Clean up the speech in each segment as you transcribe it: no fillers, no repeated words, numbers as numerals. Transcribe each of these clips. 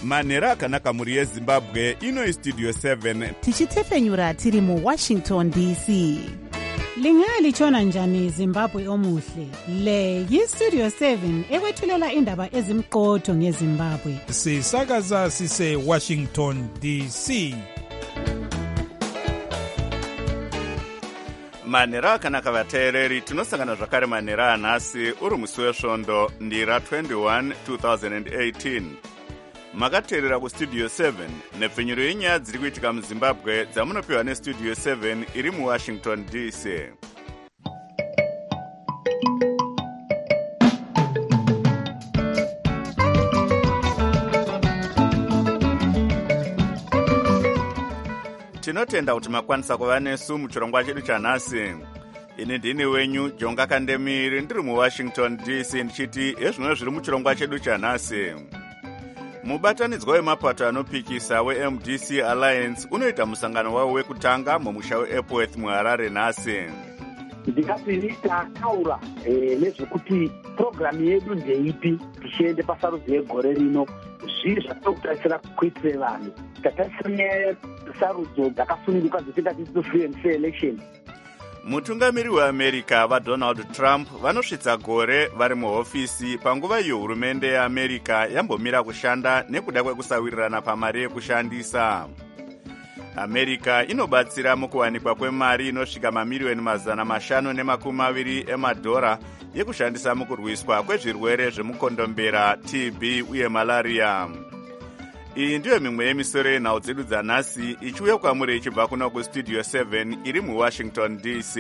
manhero akanaka mhuri yezimbabwe. Ino istudio 7 tichitefenyura tiri muwashington dc. Lingalitshona njani Zimbabwe omuhle? Le yistudio 7 ekwethulela indaba ezimqotho ngeZimbabwe. Sisakaza sise Washington DC. manhero akanaka vateereri, tinosangana zvakare manhero anhasi uri musi wesvondo ndira 21 2018. Makateerera kustudio 7 nepfenyuro yenyaya dziri kuitika muzimbabwe dzamunopiwa nestudio 7 iri muwashington dc. Tinotenda kuti makwanisa kuva nesu muchirongwa chedu chanhasi. Ini ndini wenyu Jonga Kandemiri, ndiri muwashington dc ndichiti ezvino zviri muchirongwa chedu chanhasi. Mubatanidzwa wemapato anopikisa weMDC Alliance unoita musangano wawo wekutanga mumusha weEpworth muHarare nhasi. Ndikati tataura nezvekuti programu yedu ndeipi tichiende pasarudzo yegore rino, zvii zvatokutarisira kuitire vanhu. Tatarisira sarudzo dzakasununguka dzotingati free and fair election. Mutungamiri weAmerica vaDonald Trump vanosvitsa gore vari muhofisi panguva iyo hurumende yeAmerica yambomira kushanda nekuda kwekusawirirana pamari yekushandisa. America inobatsira mukuwanikwa kwemari inosvika mamiliyoni 520 emadhora yekushandisa mukurwiswa kwezvirwere zvemukondombera, TB uye malaria. Iyi ndiyo mimwe yemisoro yenhau dzedu dzanhasi ichiuya kwamuri ichibva kuno kustudio 7 iri muwashington dc.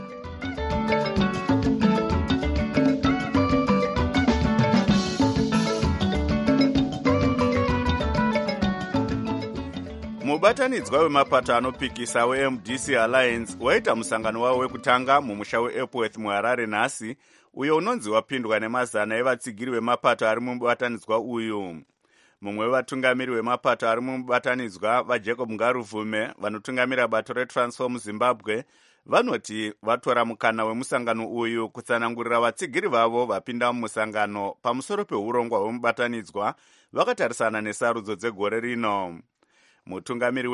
Mubatanidzwa wemapato anopikisa weMDC Alliance waita musangano wawo wekutanga mumusha weEpworth muHarare nhasi, uyo unonzi wapindwa nemazana evatsigiri vemapato ari mubatanidzwa uyu. Mumwe wevatungamiri wemapato ari mubatanidzwa vaJacob Ngaruvume vanotungamira bato reTransform Zimbabwe vanoti vatora mukana wemusangano uyu kutsanangurira vatsigiri vavo vapinda mumusangano pamusoro peurongwa hwemubatanidzwa vakatarisana nesarudzo dzegore rino. Mutungamiri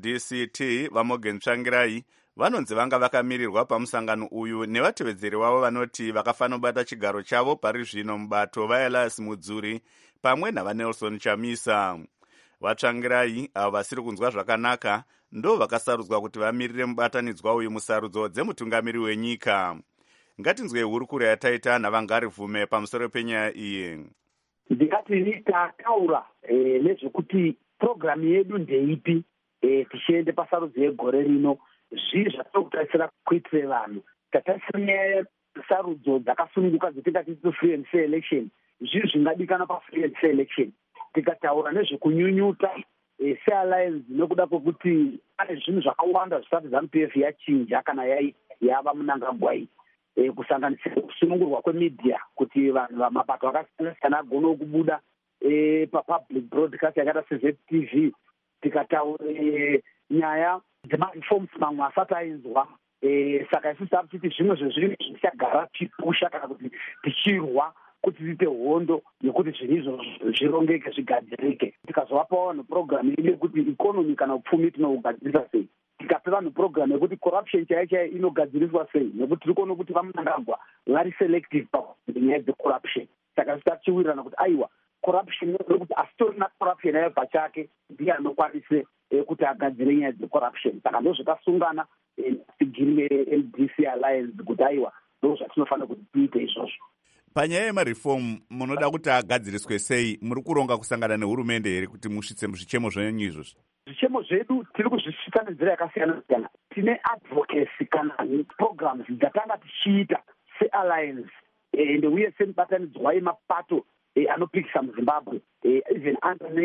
weMDCT vaMorgan Tsvangirai vanonzi vanga vakamirirwa pamusangano uyu nevatevedzeri vavo vanoti vakafanobata chigaro chavo pari zvino mubato vaElias Mudzuri pamwe navaNelson Chamisa. Vatsvangirai avo vasiri kunzwa zvakanaka ndo vakasarudzwa kuti vamirire mubatanidzwa uyu musarudzo dzemutungamiri wenyika. Ngatinzwe hurukuro yataita navangaruvume pamusoro penyaya iyi. Ndikati tataura nezvekuti programu yedu ndeipi tichiende pasarudzo yegore rino, zvii zvatokutarisira kuitire vanhu. Tatarisira sarudzo dzakasununguka dzotingati free and fair election, zvii zvingadikana pafree and fair election. Tikataura nezvekunyunyuta sealliance nekuda kwekuti pane zvinhu zvakawanda zvisati ZANU-PF yachinja kana yava munangagwai, kusanganisira kusunungurwa kwemidhia kuti vanhu vamapato akasiyana-siyana agone kubuda papublic broadcast yakaita seZTV. Tikataura nyaya dzemareforms mamwe asati ainzwa, saka isusu tava tichiti zvimwe zvezvinhu zvichagara tichipusha kana kuti tichirwa kuti tiite hondo yekuti zvinhu izvo zvirongeke zvigadzirike. Tikazovapawo vanhu programu yedu yekuti ikonomi kana upfumi tinougadzirisa sei, tikape vanhu programu yekuti corruption chaiyo inogadziriswa sei, nekuti tiri kuona kuti vamunangagwa vari selective panyaya dzecorruption. Saka tichiwirirana kuti aiwa corruption nekuti asitorina corruption yayo pachake ndiye anokwanise kuti agadzire nyaya dzecorruption. Saka ndo zvakasungana tigiri veMDC Alliance kuti aiwa ndo zvatinofanira kuti tiite izvozvo. Panyaya yemareform munoda kuti agadziriswe sei? Muri kuronga kusangana nehurumende here kuti musvitse zvichemo zvenyu izvozvo? Zvichemo zvedu tiri kuzvisvitsa nenzira yakasiyana-siyana. Tine advocacy kana programs dzatanga tichiita sealliance ende uye semubatanidzwa wemapato anopikisa muZimbabwe, even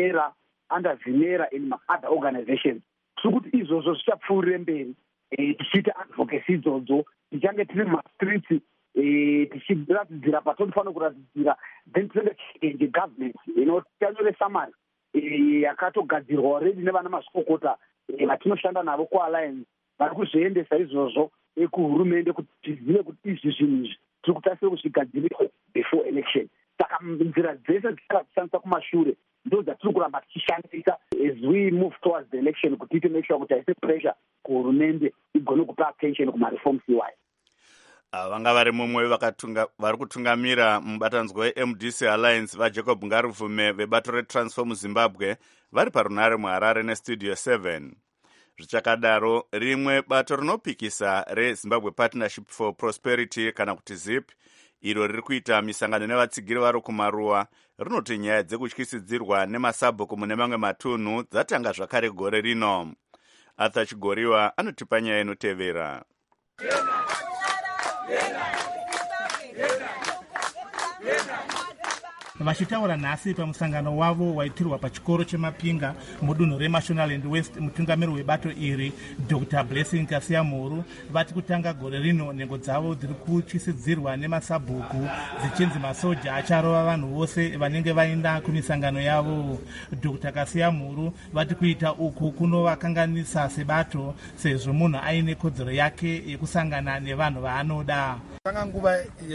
under Zimera in other organizations. Tiri kuti izvozvo zvichapfuurire mberi tichiita advocacy idzodzo, tichange tiri mumastreets tichiratidzira patinofanira kuratidzira, then tinenge tichichange government tanyore summary yakatogadzirwa already nevana mazvikokota vatinoshanda navo kualliance vari kuzviendesa izvozvo kuhurumende kuti tizive kuti izvi zvinhu izvi tiri kutarisira kuzvigadzirisa before election. saka nzira dzese dzishandisa kumashure ndo dzatiri kuramba tichishandisa as we move towards the election kuti make sure kuti haisi pressure kuhurumende igone kupa attention kumareforms iwayo. Vanga vari mumwe vari kutungamira mubatanidzwa weMDC Alliance vaJacob Ngaruvume vebato reTransform muZimbabwe vari parunare muHarare neStudio 7. Zvichakadaro, rimwe bato rinopikisa reZimbabwe Partnership for Prosperity kana kuti ZIP, iro riri kuita misangano nevatsigiri varo kumaruwa, rinoti nyaya dzekutyisidzirwa nemasabhuku mune mamwe matunhu dzatanga zvakare gore rino. Arthur Chigoriwa anotipa nyaya inotevera. Vachitaura nhasi pamusangano wavo waitirwa pachikoro chemapinga mudunhu reMashonaland West, mutungamiri webato iri Dr. Blessing Kasiyamuru vati kutanga gore rino nhengo dzavo dziri kutyisidzirwa nemasabhuku dzichinzi masoja acharova vanhu vose vanenge vaenda kumisangano yavo. Dr. Kasiyamuru vati kuita uku kunovakanganisa sebato sezvo munhu aine kodzero yake yekusangana nevanhu vaanoda. Tanga nguva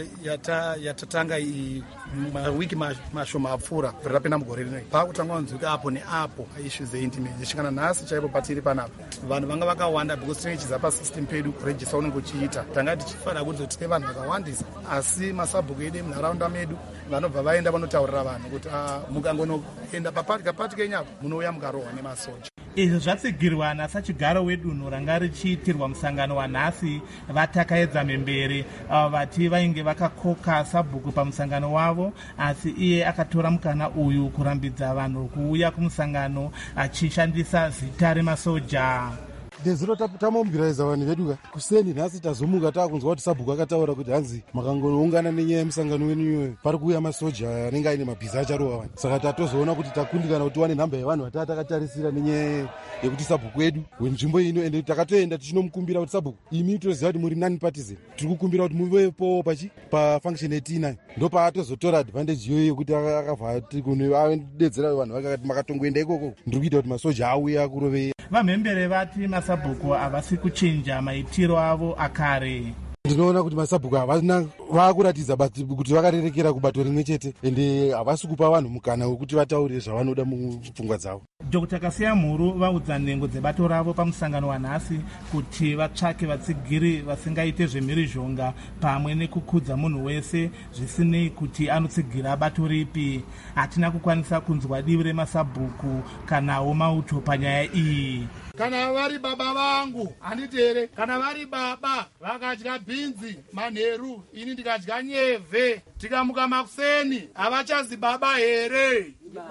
yatatanga mawiki mashoma apfuura rapinda mugore rino pakutanga kunzwika apo neapo issues eintimate zvisvikana nhasi chaipo patiri panapa vanhu vanga vakawanda because tinenge chiza pasystem pedu kurejista unenge uchiita tanga tichifara kuti tine vanhu vakawandisa asi masabhuku edu munharaunda medu vanobva vaenda vanotaurira vanhu kuti mukangonoenda papati kenyapo munouya mukarohwa nemasoja. Izvi zvatsigirwa nasachigaro wedunhu ranga richiitirwa musangano wanhasi vatakaedza memberi vati vainge vakakoka sabhuku pamusangano wavo, asi iye akatora mukana uyu kurambidza vanhu kuuya kumusangano achishandisa zita remasoja. Deziro tamombiraiza vanhu vedu kuseni nhasi tazomuka taakunzwa kuti sabhuku akataura kuti hanzi makangoungana nenyaya yemusangano wenu iyoyo pari kuuya masoja anenge aine mabhiza acharova vanhu, saka tatozoona kuti takundikana kuti wane nhamba yevanhu vataa takatarisira nenyaya yekuti sabhuku edu wenzvimbo ino, ende takatoenda tichinomukumbira kuti sabhuku imi toziva kuti muri nani partisan, tiri kukumbira kuti muvepo pafunction yetinayo, ndo paatozotora advantage iyoyo yekuti akabva adedzera vanhu vakati makatongoenda ikoko ndiri kuita kuti masoja auye akurovei. Vamhembere vati masabhuku havasi kuchinja maitiro avo akare. Ndinoona kuti masabhuku havana vakuratidza kuti vakarerekera kubato rimwe chete ende havasi kupa vanhu mukana wekuti vataurire zvavanoda mupfungwa dzavo. Dr. Kasiyamuru vaudza nhengo dzebato ravo pamusangano wanhasi kuti vatsvake vatsigiri vasingaite zvemhirizhonga pamwe nekukudza munhu wese zvisinei kuti anotsigira bato ripi. Hatina kukwanisa kunzwa divi remasabhuku kanawo mauto panyaya iyi. Kana vari baba vangu handiti here, kana vari baba vakadya bhinzi manheru, ini ndikadya nyevhe, tikamuka makuseni havachazi baba here.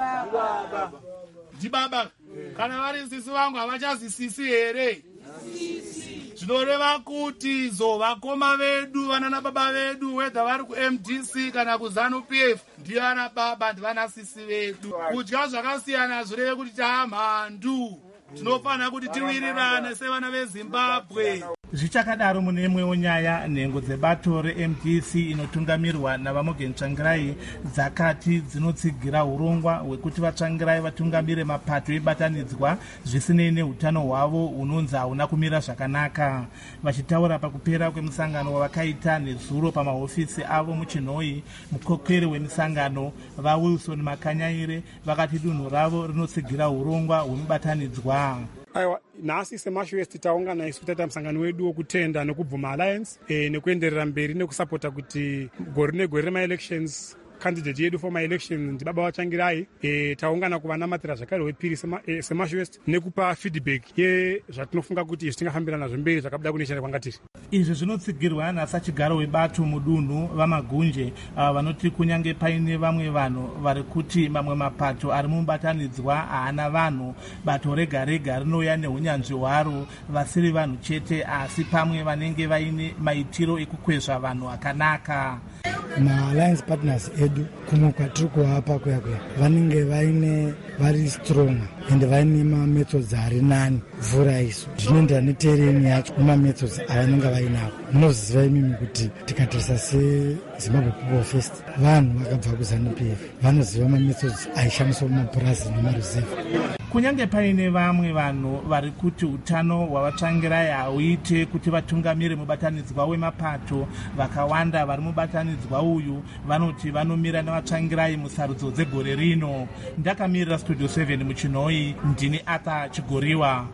Ndibaba. Kana vari sisi vangu havachazi sisi here. Zvinoreva kuti vakoma vedu vanana baba vedu wedha vari kuMDC kana kuZANU-PF ndivana baba ndivana sisi vedu. Kudya zvakasiyana zvireve kuti taamhandu. Tinofanira kuti tiwirirane sevana veZimbabwe. Zvichakadaro mune imwewo nyaya, nhengo dzebato reMDC inotungamirwa naVaMorgan Tsvangirai dzakati dzinotsigira urongwa hwekuti vatsvangirai vatungamire mapato ebatanidzwa zvisinei neutano hwavo hunonzi hauna kumira zvakanaka. Vachitaura pakupera kwemusangano wavakaita nezuro pamahofisi avo muChinhoyi, mukokeri wemisangano vaWilson Makanyaire vakati dunhu ravo rinotsigira urongwa hwemubatanidzwa. Aiwa, nhasi seMasho West taungana isu taita musangano wedu wokutenda nekubvuma alliance nekuenderera mberi nekusapota kuti gore negore rema-elections candidate yedu for my-elections ndibaba vaTsvangirai. Taungana kuvanamatira zvakare wepiri seMasho West nekupa feedback yezvatinofunga kuti izvi tingafambira nazvo mberi zvakabuda kuneshana kwangatiri. Izvi zvinotsigirwa nasachigaro webato mudunhu vamagunje vanoti kunyange paine vamwe vanhu vari kuti mamwe mapato ari mubatanidzwa haana vanhu, bato rega rega rinouya neunyanzvi hwaro vasiri vanhu chete asi pamwe vanenge vaine maitiro ekukwezva vanhu akanaka. Ma-alliance partners edu kumwe kwatiri kuvapa kuya vanenge vari strong ende vaine mamethods ari nani vhura isu zvinoenderana netereni yacho nemamethods avanenge vainavo. Munoziva imimi kuti tikatarisa seZimbabwe People First vanhu vakabva kuZANU-PF vanoziva mamethods aishandiswa mumapurazi nemareserve. kunyange paine vamwe vanhu vari kuti utano hwavatsvangirai hauite kuti vatungamire mubatanidzwa wemapato, vakawanda vari mubatanidzwa uyu vanoti vanomira nevatsvangirai musarudzo dzegore rino. Ndakamirira Studio 7 muchinhoi, ndini Arthur Chigoriwa.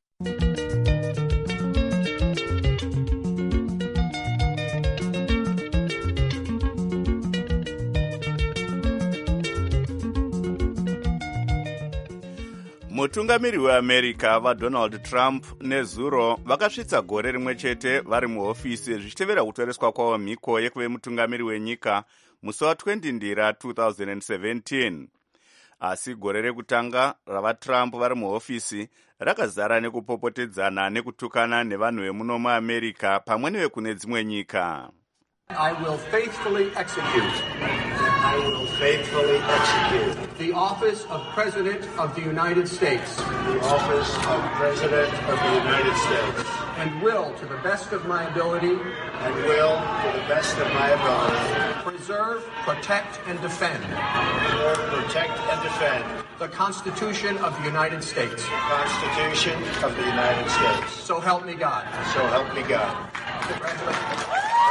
Mutungamiri weAmerica vaDonald Trump nezuro vakasvitsa gore rimwe chete vari muhofisi zvichitevera kutoreswa kwavo mhiko yekuve mutungamiri wenyika musi wa20 Ndira 2017. Asi gore rekutanga ravaTrump vari muhofisi rakazara nekupopotedzana nekutukana nevanhu vemuno muAmerica pamwe nevekune dzimwe nyika. I will faithfully execute. I will faithfully execute the office of President of the United States. The office of President of the United States. And will, to the best of my ability. And will, to the best of my ability. Preserve, protect, and defend. Preserve, protect, and defend. The Constitution of the United States. The Constitution of the United States. So help me God. So help me God. Congratulations.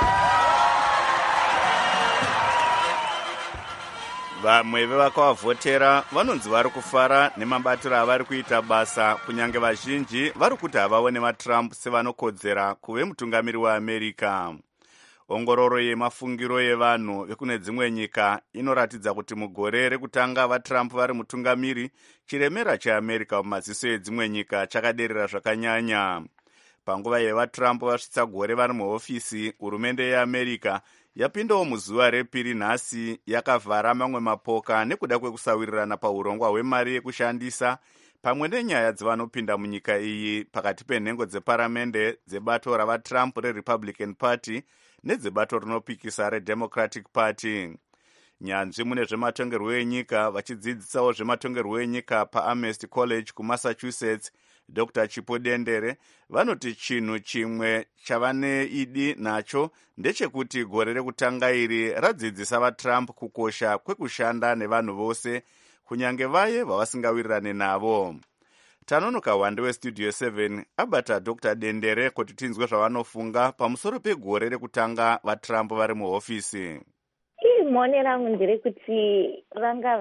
Vamwe vevakavavhotera vanonzi vari kufara nemabatiro avari kuita basa, kunyange vazhinji vari kuti havaone vaTrump sevanokodzera kuve mutungamiri weAmerica. Ongororo yemafungiro yevanhu vekune dzimwe nyika inoratidza kuti mugore rekutanga vaTrump vari mutungamiri, chiremera cheAmerica mumaziso edzimwe nyika chakaderera zvakanyanya. Panguva yevaTrump vasvitsa gore vari muhofisi, hurumende yeAmerica yapindawo muzuva repiri nhasi yakavhara mamwe mapoka nekuda kwekusawirirana paurongwa hwemari yekushandisa pamwe nenyaya dzevanopinda munyika iyi pakati penhengo dzeparamende dzebato ravaTrump reRepublican Party nedzebato rinopikisa reDemocratic Party. Nyanzvi mune zvematongerwo enyika vachidzidzisawo zvematongerwo enyika paAmherst College kuMassachusetts, Dr. Chipo Dendere vanoti chinhu chimwe chavane idi nacho ndechekuti gore rekutanga iri radzidzisa vaTrump kukosha kwekushanda nevanhu vose, kunyange vaye vavasingawirirane navo. Tanonoka Wande weStudio 7 abata Dr. Dendere kuti tinzwe zvavanofunga pamusoro pegore rekutanga vaTrump vari muhofisi. Mone rangu nderekuti vanga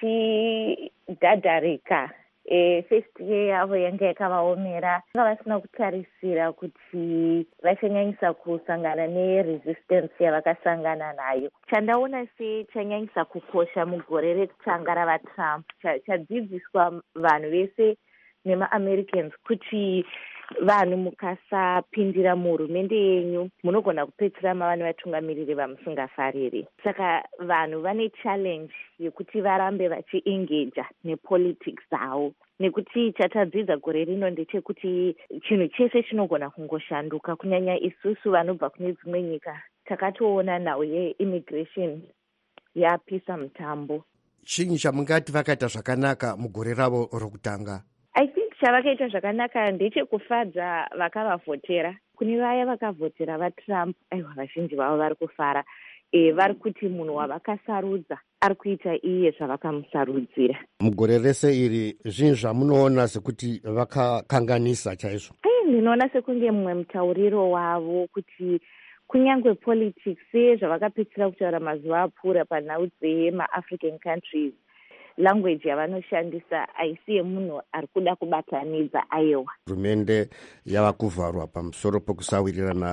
vachidhadharika. First year yavo yanga yakavaomera, vanga vasina kutarisira kuti vachanyanyisa kusangana neresistance yavakasangana nayo. Chandaona chanyanyisa kukosha mugore rekutanga ravaTrump chadzidziswa vanhu vese nemaAmericans kuti vanhu mukasapindira muhurumende yenyu munogona kupedzisira mava nevatungamiriri vamusingafariri. Saka vanhu vane challenge yekuti varambe vachiengeja nepolitics dzavo, nekuti chatadzidza gore rino ndechekuti chinhu chese chinogona kungoshanduka, kunyanya isusu vanobva kune dzimwe nyika takatoona nhau yeimmigration yapisa mutambo. Chinyi chamungati vakaita zvakanaka mugore ravo rokutanga? Chavakaita zvakanaka ndechekufadza vakavavhotera. Kune vaya vakavhotera vaTrump, aiwa vazhinji vavo vari kufara. Vari kuti munhu wavakasarudza ari kuita iye zvavakamusarudzira. Mugore rese iri zvinhu zvamunoona sekuti vakakanganisa chaizvo? Ndinoona sekunge mumwe mutauriro wavo kuti kunyange politics zvavakapedzisira kutaura mazuva apfuura panhau dzemaAfrican countries, language yavanoshandisa aisi yemunhu ari kuda kubatanidza aiwa. Hurumende yava kuvharwa pamusoro pokusawirirana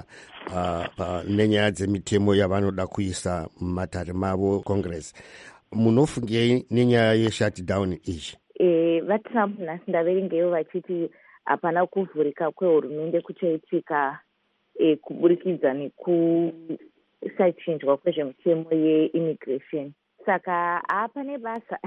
nenyaya dzemitemo yavanoda kuisa mumatare mavo Congress. Munofungei nenyaya yeshutdown iyi? VaTrump nhasi ndaverengewo vachiti hapana kuvhurika kwehurumende kuchaitika kuburikidza nekusachinjwa kwezvemitemo yeimmigration. Saka hapane basa.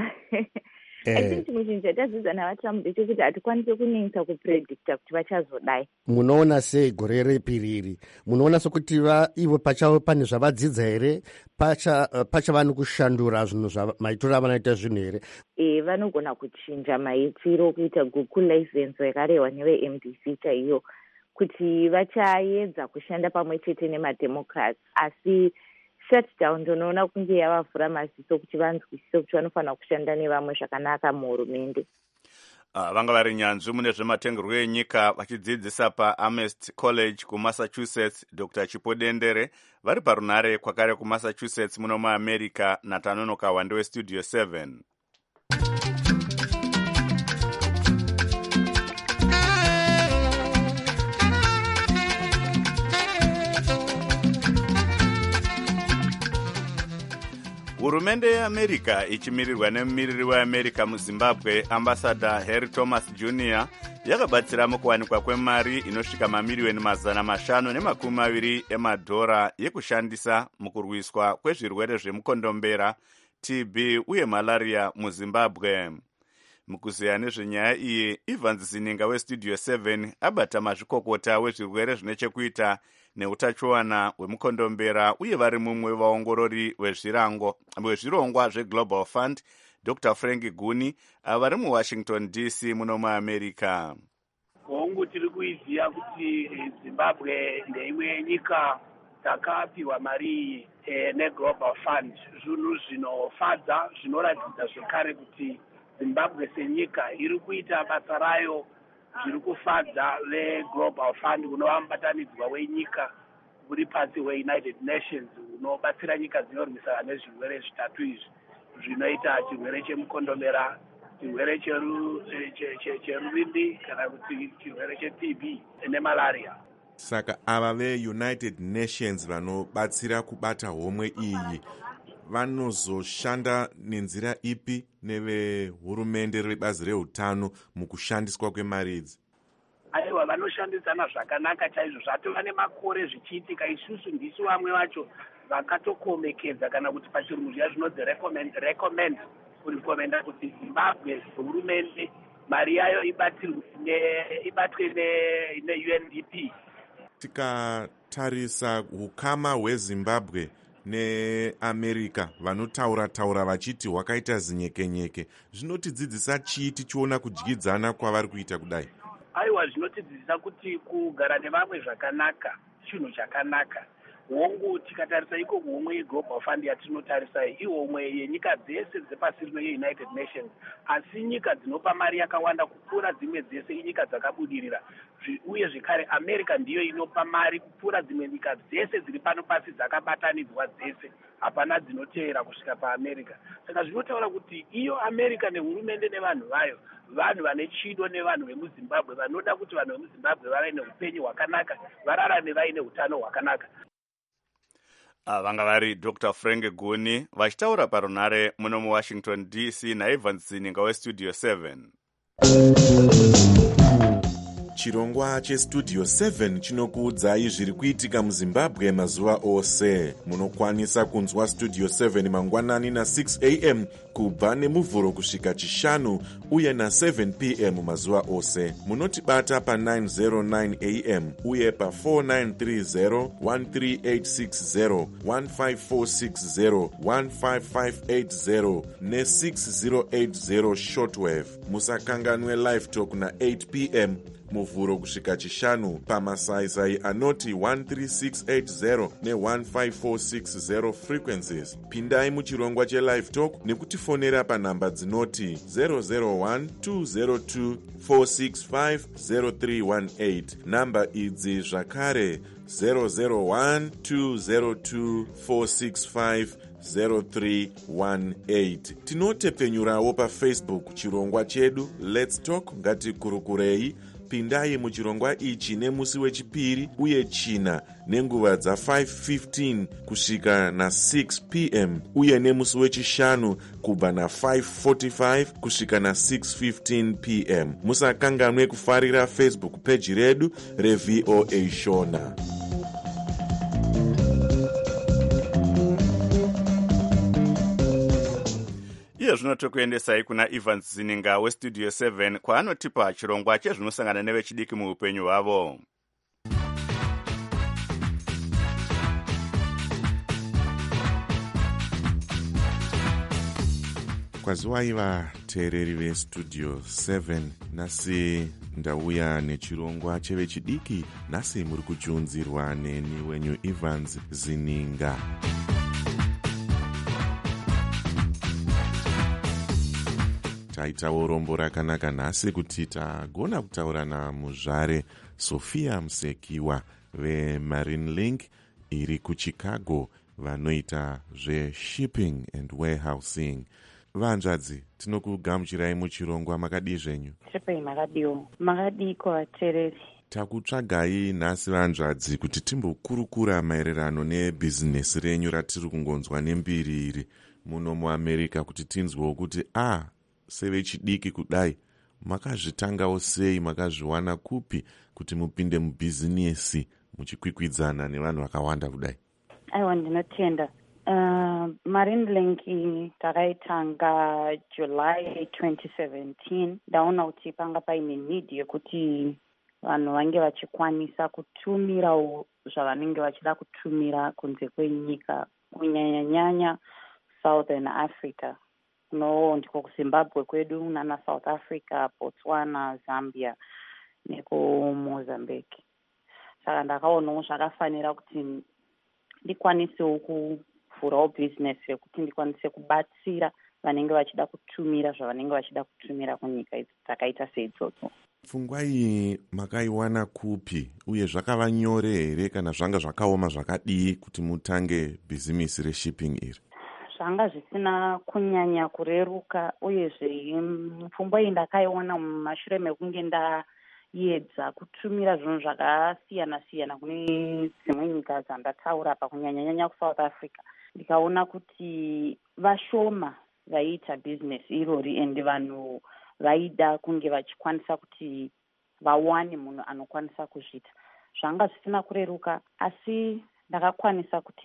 I think chimwe chinhu chatadzidza navaTrump ndechekuti hatikwanisi kunyanyisa kupredicta kuti vachazodai. Munoona sei gore repiri? Munoona sekuti ivo pachavo pane zvavadzidza here? Pachava nekushandura zvinhu maitiro avanoita zvinhu here? Vanogona kuchinja maitiro kuita guku license yakarehwa neveMDC chaiyo kuti vachaedza kushanda pamwe chete nemademocrats, asi shutdown ndonoona kunge yavavhura maziso kuti vanzwisise kuti vanofanira kushanda nevamwe zvakanaka muhurumende. vanga vari nyanzvi mune zvematengerwo enyika vachidzidzisa paAmherst College kumassachusetts. Dr Chipodendere vari parunare kwakare kumassachusetts muno muamerica. Natanonoka wande westudio 7. Hurumende yeAmerica ichimirirwa nemumiriri weAmerica muZimbabwe ambassador Harry Thomas Jr. yakabatsira mukuwanikwa kwemari inosvika mamiliyoni 520 emadhora yekushandisa mukurwiswa kwezvirwere zvemukondombera, TB uye malaria muZimbabwe. Mukuziya nezvenyaya iyi, Evans Zininga westudio 7 abata mazvikokota wezvirwere zvinechekuita neutachiwana hwemukondombera uye vari mumwe vaongorori wezvirongwa zveGlobal Fund, Dr Frank Guni, vari muWashington DC muno muAmerica. Hongu tiri kuiziva kuti Zimbabwe ndeimwe nyika dzakapiwa mari neGlobal Fund. Zvinhu zvinofadza zvinoratidza zvekare kuti Zimbabwe senyika iri kuita basa rayo zviri kufadza veGlobal Fund unova mubatanidzwa wenyika uri pasi weUnited Nations unobatsira nyika dzinorwisana nezvirwere zvitatu izvi zvinoita chirwere chemukondombera, chirwere cheruvimbi kana kuti chirwere cheTB nemalaria. Saka ava veUnited Nations vanobatsira kubata homwe iyi vanozoshanda nenzira ipi nevehurumende rebazi reutano mukushandiswa kwemari idzi? Aiwa, vanoshandisana zvakanaka chaizvo. Zvatova nemakore zvichiitika. Isusu ndisu vamwe vacho vakatokomekedza kana kuti pachirungu zviya zvinonzi recommenda kuti Zimbabwe hurumende mari yayo ibatwe neUNDP. Tikatarisa ukama hweZimbabwe neAmerica vanotaura vachiti hwakaita zinyekenyeke, zvinotidzidzisa chii tichiona kudyidzana kwavari kuita kudai? Aiwa, zvinotidzidzisa kuti kugara nevamwe zvakanaka chinhu chakanaka. Hongu tikatarisa iko kuhomwe yeGlobal Fund yatinotarisa ihomwe yenyika dzese dzepasi rino yeUnited Nations, asi nyika dzinopa mari yakawanda kupfuura dzimwe dzese inyika dzakabudirira. Uye zvekare America ndiyo inopa mari kupfuura dzimwe nyika dzese dziri pano pasi dzakabatanidzwa dzese, hapana dzinotevera kusvika paAmerica. Saka zvinotaura kuti iyo America nehurumende nevanhu vayo vanhu vane chido nevanhu vemuZimbabwe, vanoda kuti vanhu vemuZimbabwe vave neupenyu hwakanaka, vararame vaine utano hwakanaka. Vanga vari Dr Frank Guni vachitaura parunare muno muWashington DC naEvans Zininga westudio 7. Chirongwa chestudio 7 chinokuudzai zviri kuitika muZimbabwe mazuva ose. Munokwanisa kunzwa studio 7 mangwanani na6 am kubva nemuvhuro kusvika chishanu uye na7 pm mazuva ose. Munotibata pa909 am uye pa4930, 13860, 15460, 15580 ne6080 shortwave. Musakanganwe live talk na8 pm muvhuro kusvika chishanu pamasaisai anoti 13680 ne15460 frequencies. Pindai muchirongwa chelive talk nekutifonera panhamba dzinoti 001-202-465-0318. Namba idzi zvakare 001-202-465-0318. Tinotepfenyurawo paFacebook chirongwa chedu Let's Talk ngatikurukurei. Pindai muchirongwa ichi nemusi wechipiri uye china nenguva dza5:15 kusvika na6 pm uye nemusi wechishanu kubva na5:45 kusvika na6:15 pm. Musakanganwe kufarira Facebook page redu reVOA Shona. Iye zvino tokuendesai kuna Evans Zininga westudio 7 kwaanotipa chirongwa chezvinosangana nevechidiki muupenyu hwavo. Kwaziwai vateereri vestudio 7, nasi ndauya nechirongwa chevechidiki. Nasi muri kuchiunzirwa neni wenyu Evans Zininga. taitawo rombo rakanaka nhasi kuti tagona kutaura namuzvare Sophia Musekiwa veMarine Link iri kuChicago vanoita zveshipping and warehousing. Vanzvadzi, tinokugamuchirai muchirongwa. Makadii zvenyu? Chepei makadiwo. Makadiko vateereri. Takutsvagai nhasi vanzvadzi kuti timbokurukura maererano nebhizinesi renyu ratiri kungonzwa nembiri iri muno muAmerica, kuti tinzwewo kuti sevechidiki kudai makazvitangawo sei, makazviwana kupi kuti mupinde mubhizinesi muchikwikwidzana nevanhu vakawanda kudai? Aiwa, ndinotenda. Marine Link takaitanga July 2017. Ndaona kuti panga paine need yekuti vanhu vange vachikwanisa kutumirawo zvavanenge vachida kutumira kunze kwenyika, kunyanyanyanya Southern Africa. Ndiko kuZimbabwe kwedu nana South Africa, Botswana, Zambia nekuMozambique. Saka ndakaonawo zvakafanira kuti ndikwanisewo kuvhurawo bhizinesi yekuti ndikwanise kubatsira vanenge vachida kutumira zvavanenge vachida kutumira kunyika idzi dzakaita seidzodzo. Pfungwa iyi makaiwana kupi, uye zvakava nyore here kana zvanga zvakaoma zvakadii kuti mutange bhizimisi reshipping iri? Zvanga zvisina kunyanya kureruka, uyezve pfungwa iyi ndakaiona mumashure mekunge ndaedza kutumira zvinhu zvakasiyana siyana kune dzimwe nyika dzandataura pa, kunyanyanyanya kuSouth Africa. Ndikaona kuti vashoma vaiita bhizinesi irori, and vanhu vaida kunge vachikwanisa kuti vawane munhu anokwanisa kuzviita. Zvanga zvisina kureruka, asi ndakakwanisa kuti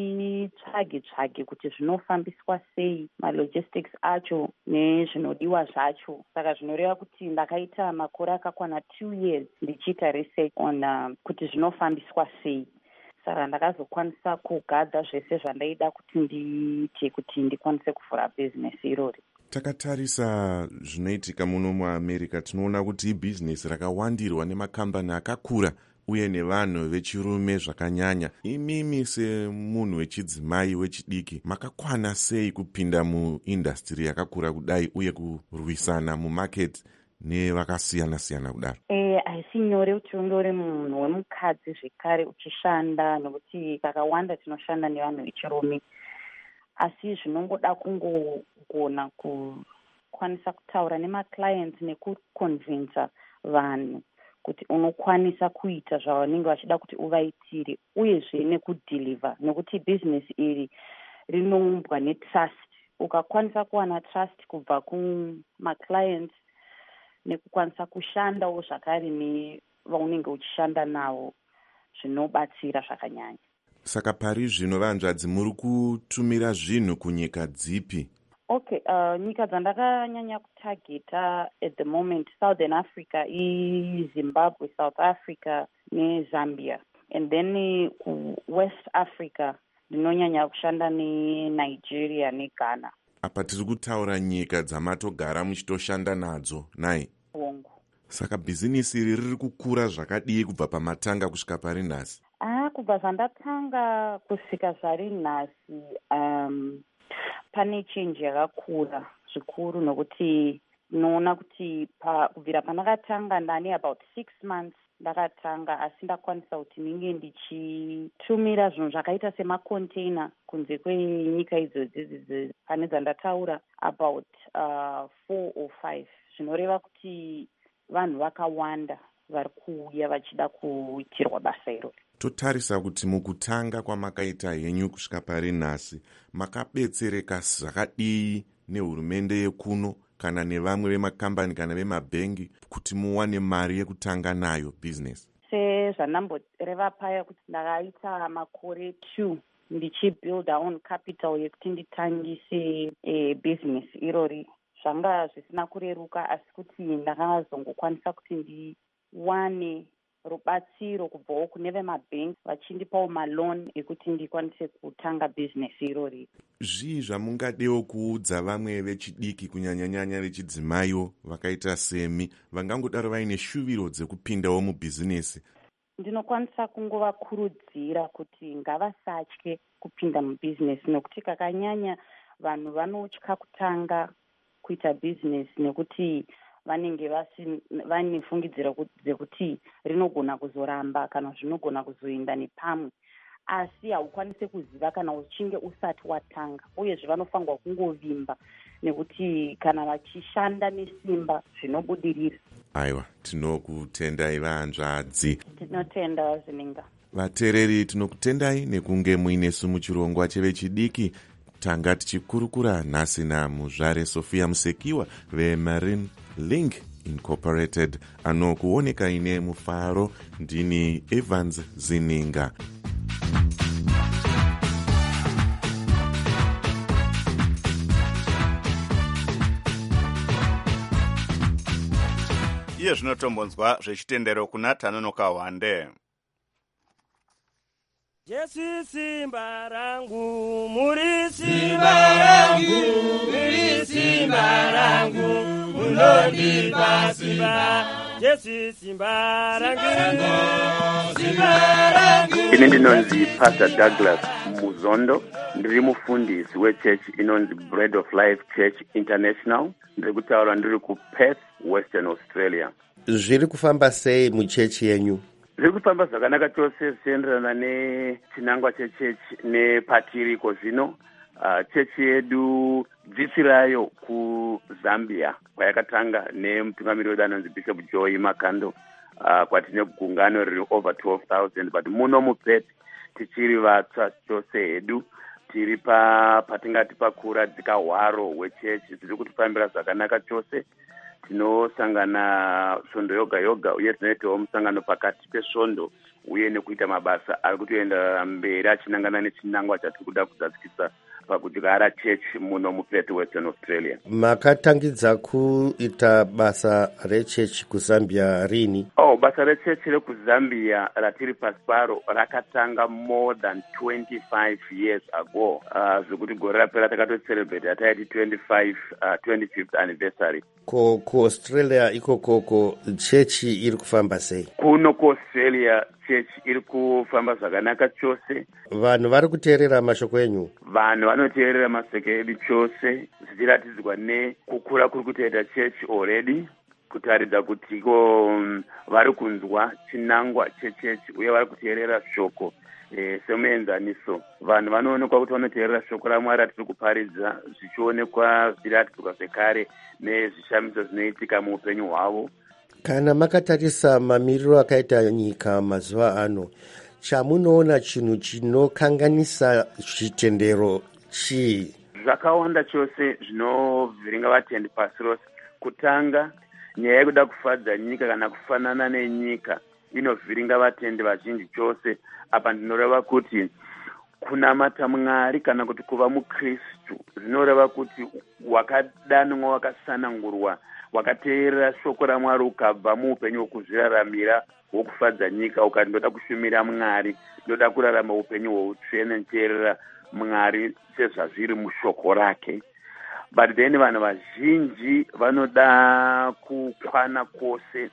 nditsvage kuti zvinofambiswa sei, malogistics acho nezvinodiwa zvacho. Saka zvinoreva kuti ndakaita makore akakwana 2 years ndichiita research on kuti zvinofambiswa sei. Saka ndakazokwanisa kugadza zvese zvandaida kuti ndiite kuti ndikwanise kuvhura bhizinesi irori. Takatarisa zvinoitika muno muAmerica, tinoona kuti ibhizinesi rakawandirwa nemakambani akakura uye nevanhu vechirume zvakanyanya. Imimi semunhu wechidzimai wechidiki, makakwana sei kupinda muindastiri yakakura kudai uye kurwisana mumarket nevakasiyana siyana kudaro? Haisi nyore kuti unge uri munhu wemukadzi zvekare uchishanda, nekuti kakawanda tinoshanda nevanhu vechirume. Asi zvinongoda kungogona kukwanisa kutaura nemaclients nekuconvinsa vanhu kuti unokwanisa kuita zvavanenge vachida kuti uvaitire, uyezve nekudeliver, nekuti bhizinesi iri rinoumbwa netrust. Ukakwanisa kuwana trust kubva kumaclients nekukwanisa kushandawo zvakare nevaunenge uchishanda navo, zvinobatsira zvakanyanya. Saka pari zvino vanzvadzi muri kutumira zvinhu kunyika dzipi? Okay, nyika dzandakanyanya kutageta at the moment, Southern Africa, Zimbabwe, South Africa neZambia. And then West Africa ndinonyanya kushanda neNigeria neGhana. Apa tiri kutaura nyika dzamatogara muchitoshanda nadzo, nai? Wongo. Saka bhizinesi iri riri kukura zvakadii kubva pamatanga kusvika pari nhasi? Kubva zvandatanga kusvika zvari nhasi, pane change yakakura zvikuru, nokuti noona kuti kubvira pandakatanga ndane about 6 months ndakatanga, asi ndakwanisa kuti ninge ndichitumira zvinhu zvakaita semacontainer kunze kwenyika idzodzi pane dzandataura about 4 or 5. Zvinoreva kuti vanhu vakawanda vari kuuya vachida kuitirwa basa irori. Totarisa kuti mukutanga kwamakaita henyu kusvika pari nhasi, makabetsereka zvakadii nehurumende yekuno kana nevamwe vemakambani kana vemabhengi kuti muwane mari yekutanga nayo bhizinesi? Sezvanamboreva paya kuti ndakaita makore 2 ndichibuilda on capital yekuti nditangise bhizinesi irori. Zvanga zvisina kureruka, asi kuti ndakazongokwanisa kuti ndiwane rubatsiro kubvawo kune vemabhengi vachindipawo maloni ekuti ndikwanise kutanga bhizinesi irori. Zvii zvamungadewo kuudza vamwe vechidiki, kunyanyanyanya vechidzimaiwo vakaita semi, vangangodaro vaine shuviro dzekupindawo mubhizinesi? Ndinokwanisa kungovakurudzira kuti ngavasatye kupinda mubhizinesi, nokuti kakanyanya vanhu vanotya kutanga kuita business nekuti vanenge vane fungidziro dzekuti rinogona kuzoramba kana zvinogona kuzoenda nepamwe, asi haukwanise kuziva kana uchinge usati watanga. Uyezve vanofanirwa kungovimba nekuti kana vachishanda nesimba zvinobudirira. Aiwa, tinokutendai vahanzvadzi. Tinotenda Zininga. Vateereri, tinokutendai nekunge muinesu muchirongwa chevechidiki. Tanga tichikurukura nhasi namuzvare Sofia Musekiwa veMarine Link Incorporated, anokuoneka ine mufaro. Ndini Evans Zininga. iye zvinotombonzwa zvechitendero kuna Tanonoka Wande. Jesu simba rangu, muri simba rangu, muri simba rangu, munondipa simba. Jesu simba rangu, simba rangu. Ini ndinonzi Pastor Douglas Muzondo, ndiri mufundisi wechechi inonzi Bread of Life Church International. Ndiri kutaura ndiri kuPerth, Western Australia. Zviri kufamba sei muchechi yenyu? Zviri kufamba zvakanaka chose zvichienderana nechinangwa chechechi nepatiriko zvino. Chechi yedu dzitsi rayo kuZambia kwayakatanga nemutungamiri wedu anonzi Bishop Joy Makando, kwatine gungano riri over 12,000, but muno muPerth tichiri vatsva chose hedu, tiri patingati pakuradzika hwaro hwechechi. Zviri kutifambira zvakanaka chose. Tinosangana svondo yoga yoga, uye tinoitawo musangano pakati pesvondo uye nekuita mabasa ari kutoenda mberi achinangana nechinangwa chatiri kuda kudzadzikisa pakudyara chechi muno muPerth, Western Australia. Makatangidza kuita basa rechechi kuZambia rini? Basa rechechi rekuZambia ratiri pasi paro rakatanga more than 25 years ago. Zvekuti gore rapera takatocelebrate taiti 25th anniversary. Ku-Australia ikokoko chechi iri kufamba sei? Kuno ku-Australia chechi iri kufamba zvakanaka chose. Vanhu vari kuteerera mashoko enyu? Vanhu vanoteerera mashoko edu chose, zvichiratidzwa nekukura kuri kutoita chechi already, kutaridza kuti vari kunzwa chinangwa chechechi uye vari kuteerera shoko semuenzaniso. Vanhu vanoonekwa kuti vanoteerera shoko raMwari ratiri kuparidza, zvichionekwa zviratidzwa zvekare nezvishamiso zvinoitika muupenyu hwavo. Kana makatarisa mamiriro akaita nyika mazuva ano, chamunoona chinhu chinokanganisa zvitendero chii? Zvakawanda chose zvinovhiringa vatendi pasi rose. Kutanga, nyaya yekuda kufadza nyika kana kufanana nenyika inovhiringa vatendi vazhinji chose. Apa ndinoreva kuti kunamata Mwari kana kuti kuva muKristu zvinoreva kuti wakadanwa, wakasanangurwa, wakateerera shoko raMwari ukabva muupenyu hwokuzviraramira hwokufadza nyika ukati ndoda kushumira Mwari, ndoda kurarama upenyu hwoutsvene niteerera Mwari sezvazviri mushoko rake. But then vanhu vazhinji vanoda kukwana kwose,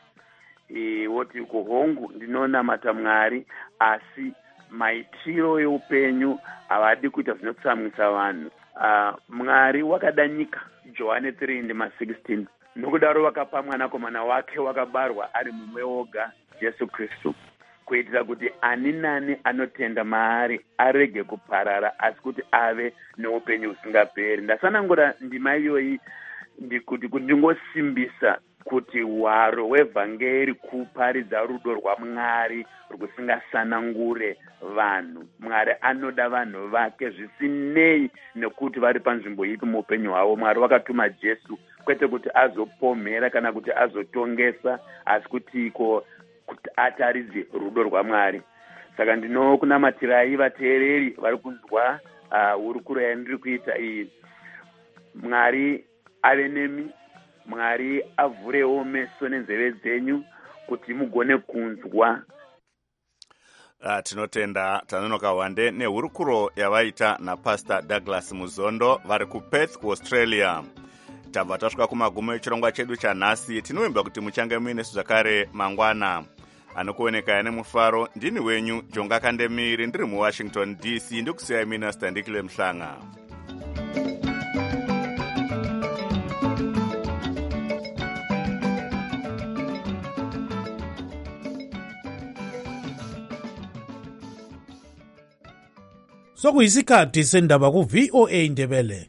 woti kuhongu ndinonamata Mwari, asi maitiro eupenyu havadi kuita zvinotsamwisa vanhu. Mwari wakada nyika, Johani 3:16, nokudaro wakapa mwanakomana wake wakabarwa ari mumwe woga, Jesu Kristu, kuitira kuti ani nani anotenda maari arege kuparara asi kuti ave neupenyu husingaperi. Ndasanangura ndima iyoyi ndikuti ndingosimbisa kuti hwaro hwevhangeri kuparidza rudo rwaMwari rwusingasanangure vanhu. Mwari anoda vanhu vake zvisinei nekuti vari panzvimbo ipi muupenyu hwavo. Mwari wakatuma Jesu kwete kuti azopomhera kana kuti azotongesa, asi kuti kuti ataridze rudo rwaMwari. Saka ndinokunamatirai vateereri vari kunzwa hurukuro yandiri kuita iyi. Mwari ave nemi, Mwari avhurewo meso nenzeve dzenyu kuti mugone kunzwa. Tinotenda Tanonoka Wande nehurukuro yavaita naPastor Douglas Muzondo vari kuPerth, kuAustralia. Tabva tasvika kumagumo echirongwa chedu chanhasi. Tinovimba kuti muchange muinesu zvakare mangwana. Anokuoneka nemufaro ndini wenyu Jonga Kandemiri, ndiri muWashington DC, ndikusiyai Minister Ndikile Mhlanga. sokuyisikhathi sendaba ku-VOA Indebele.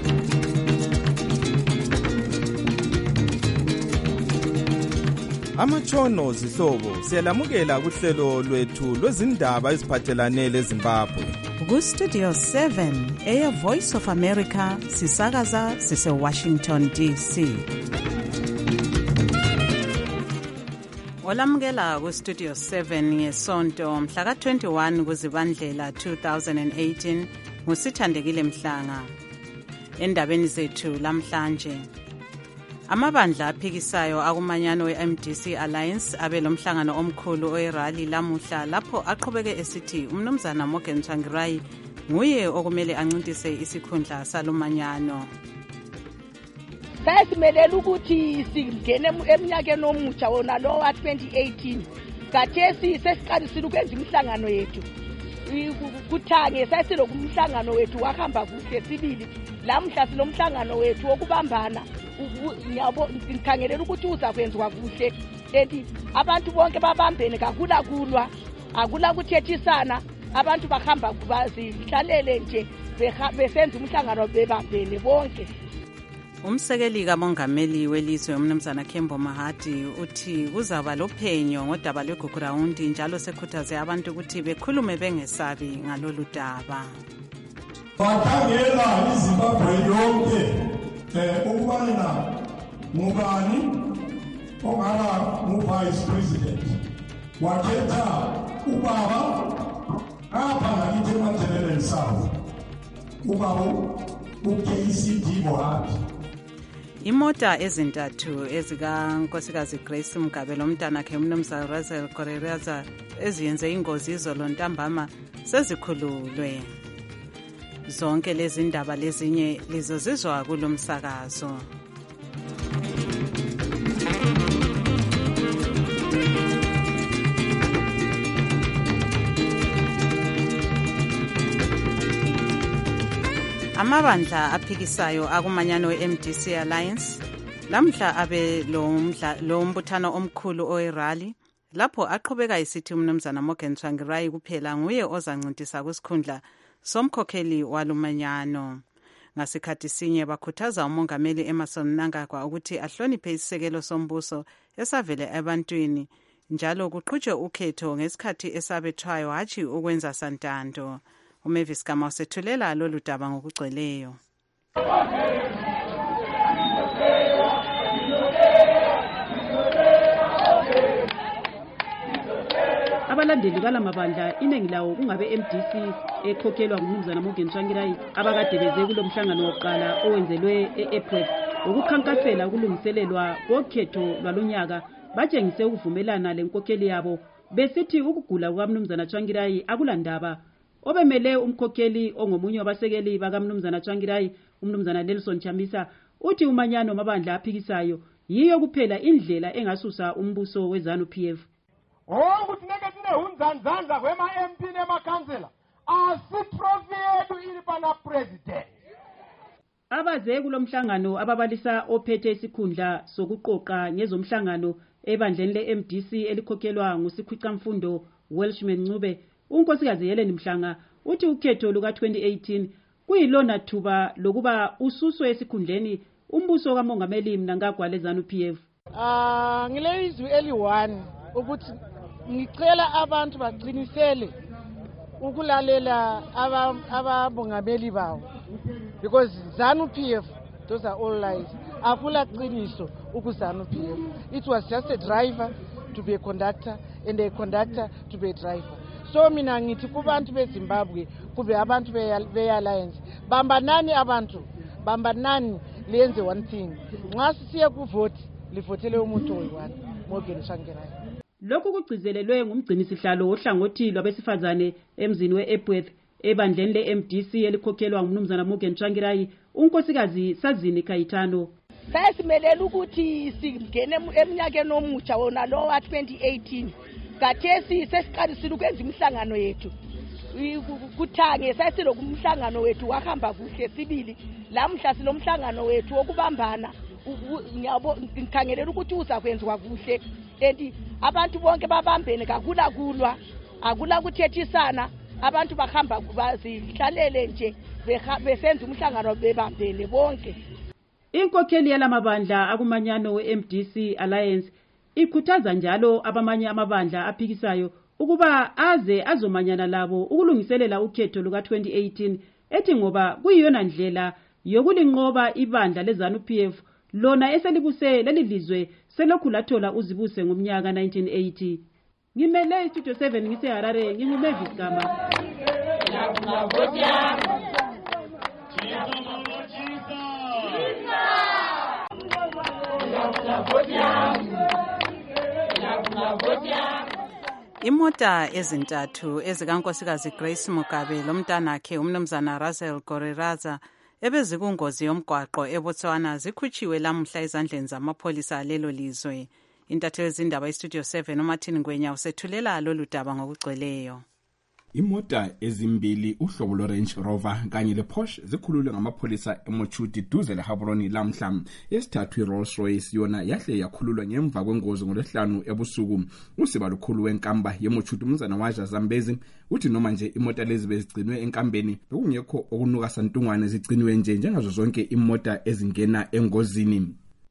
Amatshono zihlobo siyalamukela kuhlelo lwethu lwezindaba eziphathelane leZimbabwe. Ku-Studio 7 Voice of America sisakaza sise-Washington DC. Olamukela ku-Studio 7 ngesonto mhla ka-21 kuZibandlela 2018 ngusithandekile Mhlanga. Endabeni zethu lamhlanje, amabandla aphikisayo akumanyano we-MDC Alliance abe lomhlangano omkhulu oyi-rally lamuhla lapho aqhubeke esithi umnumzana Morgan Tsvangirai nguye okumele ancintise isikhundla salumanyano. Sasimelela ukuthi singene eminyakeni omutsha wona lo wa 2018 kathesi sesiqalisile ukwenza imihlangano yethu kuthange sasiloku umhlangano wethu wahamba kuhle sibili lamhla silomhlangano wethu wokubambana nyabo ngikhangelela ukuthi uza kwenziwa kuhle eti abantu bonke babambene kakulakulwa akula kuthethisana abantu bahamba bazihlalele nje besenza umhlangano bebambene bonke. Umsekeli kamongameli welizwe umnumzana Kembo Mahadi uthi kuzaba lophenyo ngodaba lweGugurawundi njalo sekhuthaze abantu ukuthi bekhulume bengesabi ngalolu daba. Bakhangela iZimbabwe yonke ukubana ngubani ongaba ngu-vice president wakhetha ubaba apha ngakithi eMatabeleland South ubaba uKCD Mohadi. Imota ezintathu ezikankosikazi Grace Mgabelo umntanakhe umnumzana Russell Koreraza eziyenze ingozi izolo ntambama sezikhululwe. Zonke lezi ndaba lezinye lizozizwa kulomsakazo. Amabandla aphikisayo akumanyano we-MDC Alliance lamhla abe lo mbuthano omkhulu oyi-rally lapho aqhubeka isithi umnumzana Morgan Tsvangirai kuphela nguye ozancintisa kwisikhundla somkhokheli walumanyano. Ngasikhathi sinye bakhuthaza umongameli Emmerson Mnangagwa ukuthi ahloniphe isisekelo sombuso esavele ebantwini njalo kuqhutshwe ukhetho ngesikhathi esabethwayo hatshi ukwenza santando. uMavis Gama usethulela lolu daba ngokugcweleyo. Abalandeli balamabandla iningi lawo kungabe MDC ekhokhelwa ngumnumzana Morgan Tsvangirai abakade beze kulo mhlangano wokuqala owenzelwe eApril ukukhankasela ukulungiselelwa kokhetho lwalonyaka batshengise ukuvumelana lenkokheli yabo besithi ukugula kukamnumzana Tsvangirai akulandaba. Obemele umkhokheli ongomunye wabasekeli bakamnumzana Tsvangirai umnumzana Nelson Chamisa uthi umanyano amabandla aphikisayo yiyo kuphela indlela engasusa umbuso weZANU-PF. Ukuthi neke sinehunzanzanza kwema-MP nemakhansela asitrofi yethu ili pana president. Abaze kulomhlangano ababalisa ophethe isikhundla sokuqoqa ngezomhlangano ebandleni le-MDC elikhokhelwa nguSikhwicamfundo Welshman Ncube unkosikazi Helen Mhlanga uthi ukhetho luka-2018 kuyilona thuba lokuba ususwe esikhundleni umbuso kamongameli Mnangagwa leZANU-PF. Ngile izwi eli-1 ukuthi ngicela abantu baqinisele ukulalela ababongameli bawo because ZANU-PF those are all lies. Akula qiniso ukuZANU-PF. It was just a driver to be a conductor and a conductor to be a driver. So mina ngithi kubantu beZimbabwe kube abantu be-alliance bambanani abantu bambanani lenze one thing nxa sisiye kuvoti livotele umuntu oyi-one Morgan Tsvangirai. Lokhu kugcizelelwe ngumgcinisihlalo ohlangothi lwabesifazane emzini we-Epworth ebandleni le-MDC elikhokhelwa ngumnumzana Morgan Tsvangirai unkosikazi Sazini Kayitano. Sasimelela ukuthi singene eminyakeni omutsha wona lo wa 2018 kathesi sesiqalisile ukwenza imihlangano yethu kuthange sasiloku umhlangano wethu wahamba kuhle sibili lamhla silomhlangano wethu wokubambana nyabo ngikhangelela ukuthi uza kwenziwa kuhle eti abantu bonke babambene kakulakulwa akula kuthethisana abantu bahamba bazihlalele nje besenza umhlangano bebambene bonke. Inkokheli yalamabandla akumanyano we-MDC Alliance ikhuthaza njalo abamanye amabandla aphikisayo ukuba aze azomanyana labo ukulungiselela ukhetho luka-2018 ethi ngoba kuyiyona ndlela yokulinqoba ibandla leZANU-PF lona eselibuse leli lizwe selokhu lathola uzibuse ngomnyaka 1980. Ngimele Studio 7 ngiseHarare nginguMavis Gama. Imota ezintathu ezikankosikazi Grace Mugabe lomntanakhe umnumzana Russell Goreraza ebezikungozi yomgwaqo eBotswana zikhutshiwe lamuhla ezandleni zamapholisa lelo lizwe. Intatheli zindaba iStudio 7 uMartin Ngwenya usethulela lolu daba ngokugcweleyo. Imota ezimbili uhlobo lwe-Range Rover kanye le-Porsche zikhululwe ngamapholisa eMochuti duze leHaburoni lamhla. Esithathu i-Rolls Royce yona yahle yakhululwa ngemva kwengozi ngolwesihlanu ebusuku. Usiba lukhulu wenkamba yeMochuti umnumzana waja Zambezi uthi noma nje imota lezi bezigcinwe enkambeni bekungekho okunuka santungwane zigcinwe nje njengazo zonke imota ezingena engozini.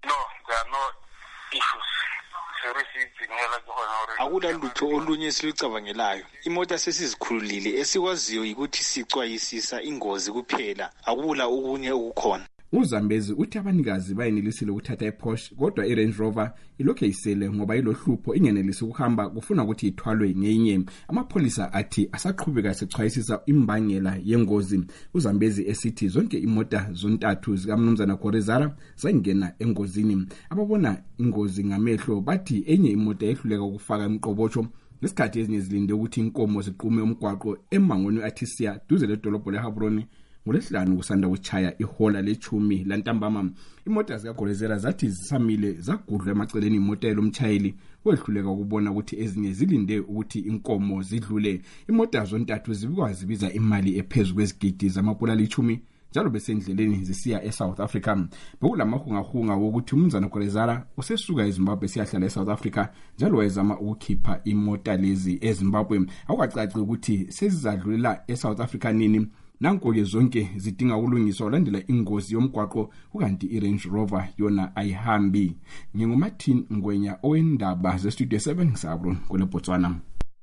Akulalutho olunye esilucabangelayo. Imota sesizikhululile esikwaziyo ukuthi sicwayisisa ingozi kuphela. Akula okunye okukhona. uZambezi uthi abanikazi bayenelisile ukuthatha iPorsche kodwa iRange Rover ilokhu isele ngoba ilohlupho ingenelisi ukuhamba kufuna ukuthi ithwalwe ngenye. Amapholisa athi asaqhubeka sechwayisisa imbangela yengozi. uZambezi esithi zonke imota zontathu zikaMnumzana Gorezara zangena engozini. Ababona ingozi ngamehlo bathi enye imota ehluleka ukufaka imqobotsho ngesikhathi ezinye zilinde ukuthi inkomo ziqume umgwaqo emangweni athisiya duze ledolobho leHaburoni ngolesihlanu kusanda kuchaya ihola lechumi lantambama. Imota zikaGorezera zathi zisamile zagudlwa emaceleni imota yomtshayeli wehluleka ukubona ukuthi ezinye zilinde ukuthi inkomo zidlule. Imota zontathu zibikwa zibiza imali ephezulu kwezigidi zamapola lechumi njalo besendleleni zisiya eSouth Africa. Bekulamahungahunga wokuthi umnumzana Gorezara usesuka eZimbabwe siyahlala eSouth Africa njalo wayezama ukukhipha imota lezi eZimbabwe. Akucaci ukuthi sezizadlulela eSouth Africa nini. Nanko-ke zonke zidinga ukulungiswa ulandela ingozi yomgwaqo ukanti iRange Rover yona ayihambi. NginguMartin Ngwenya owendaba zeStudio 7 ngisabro kule Botswana.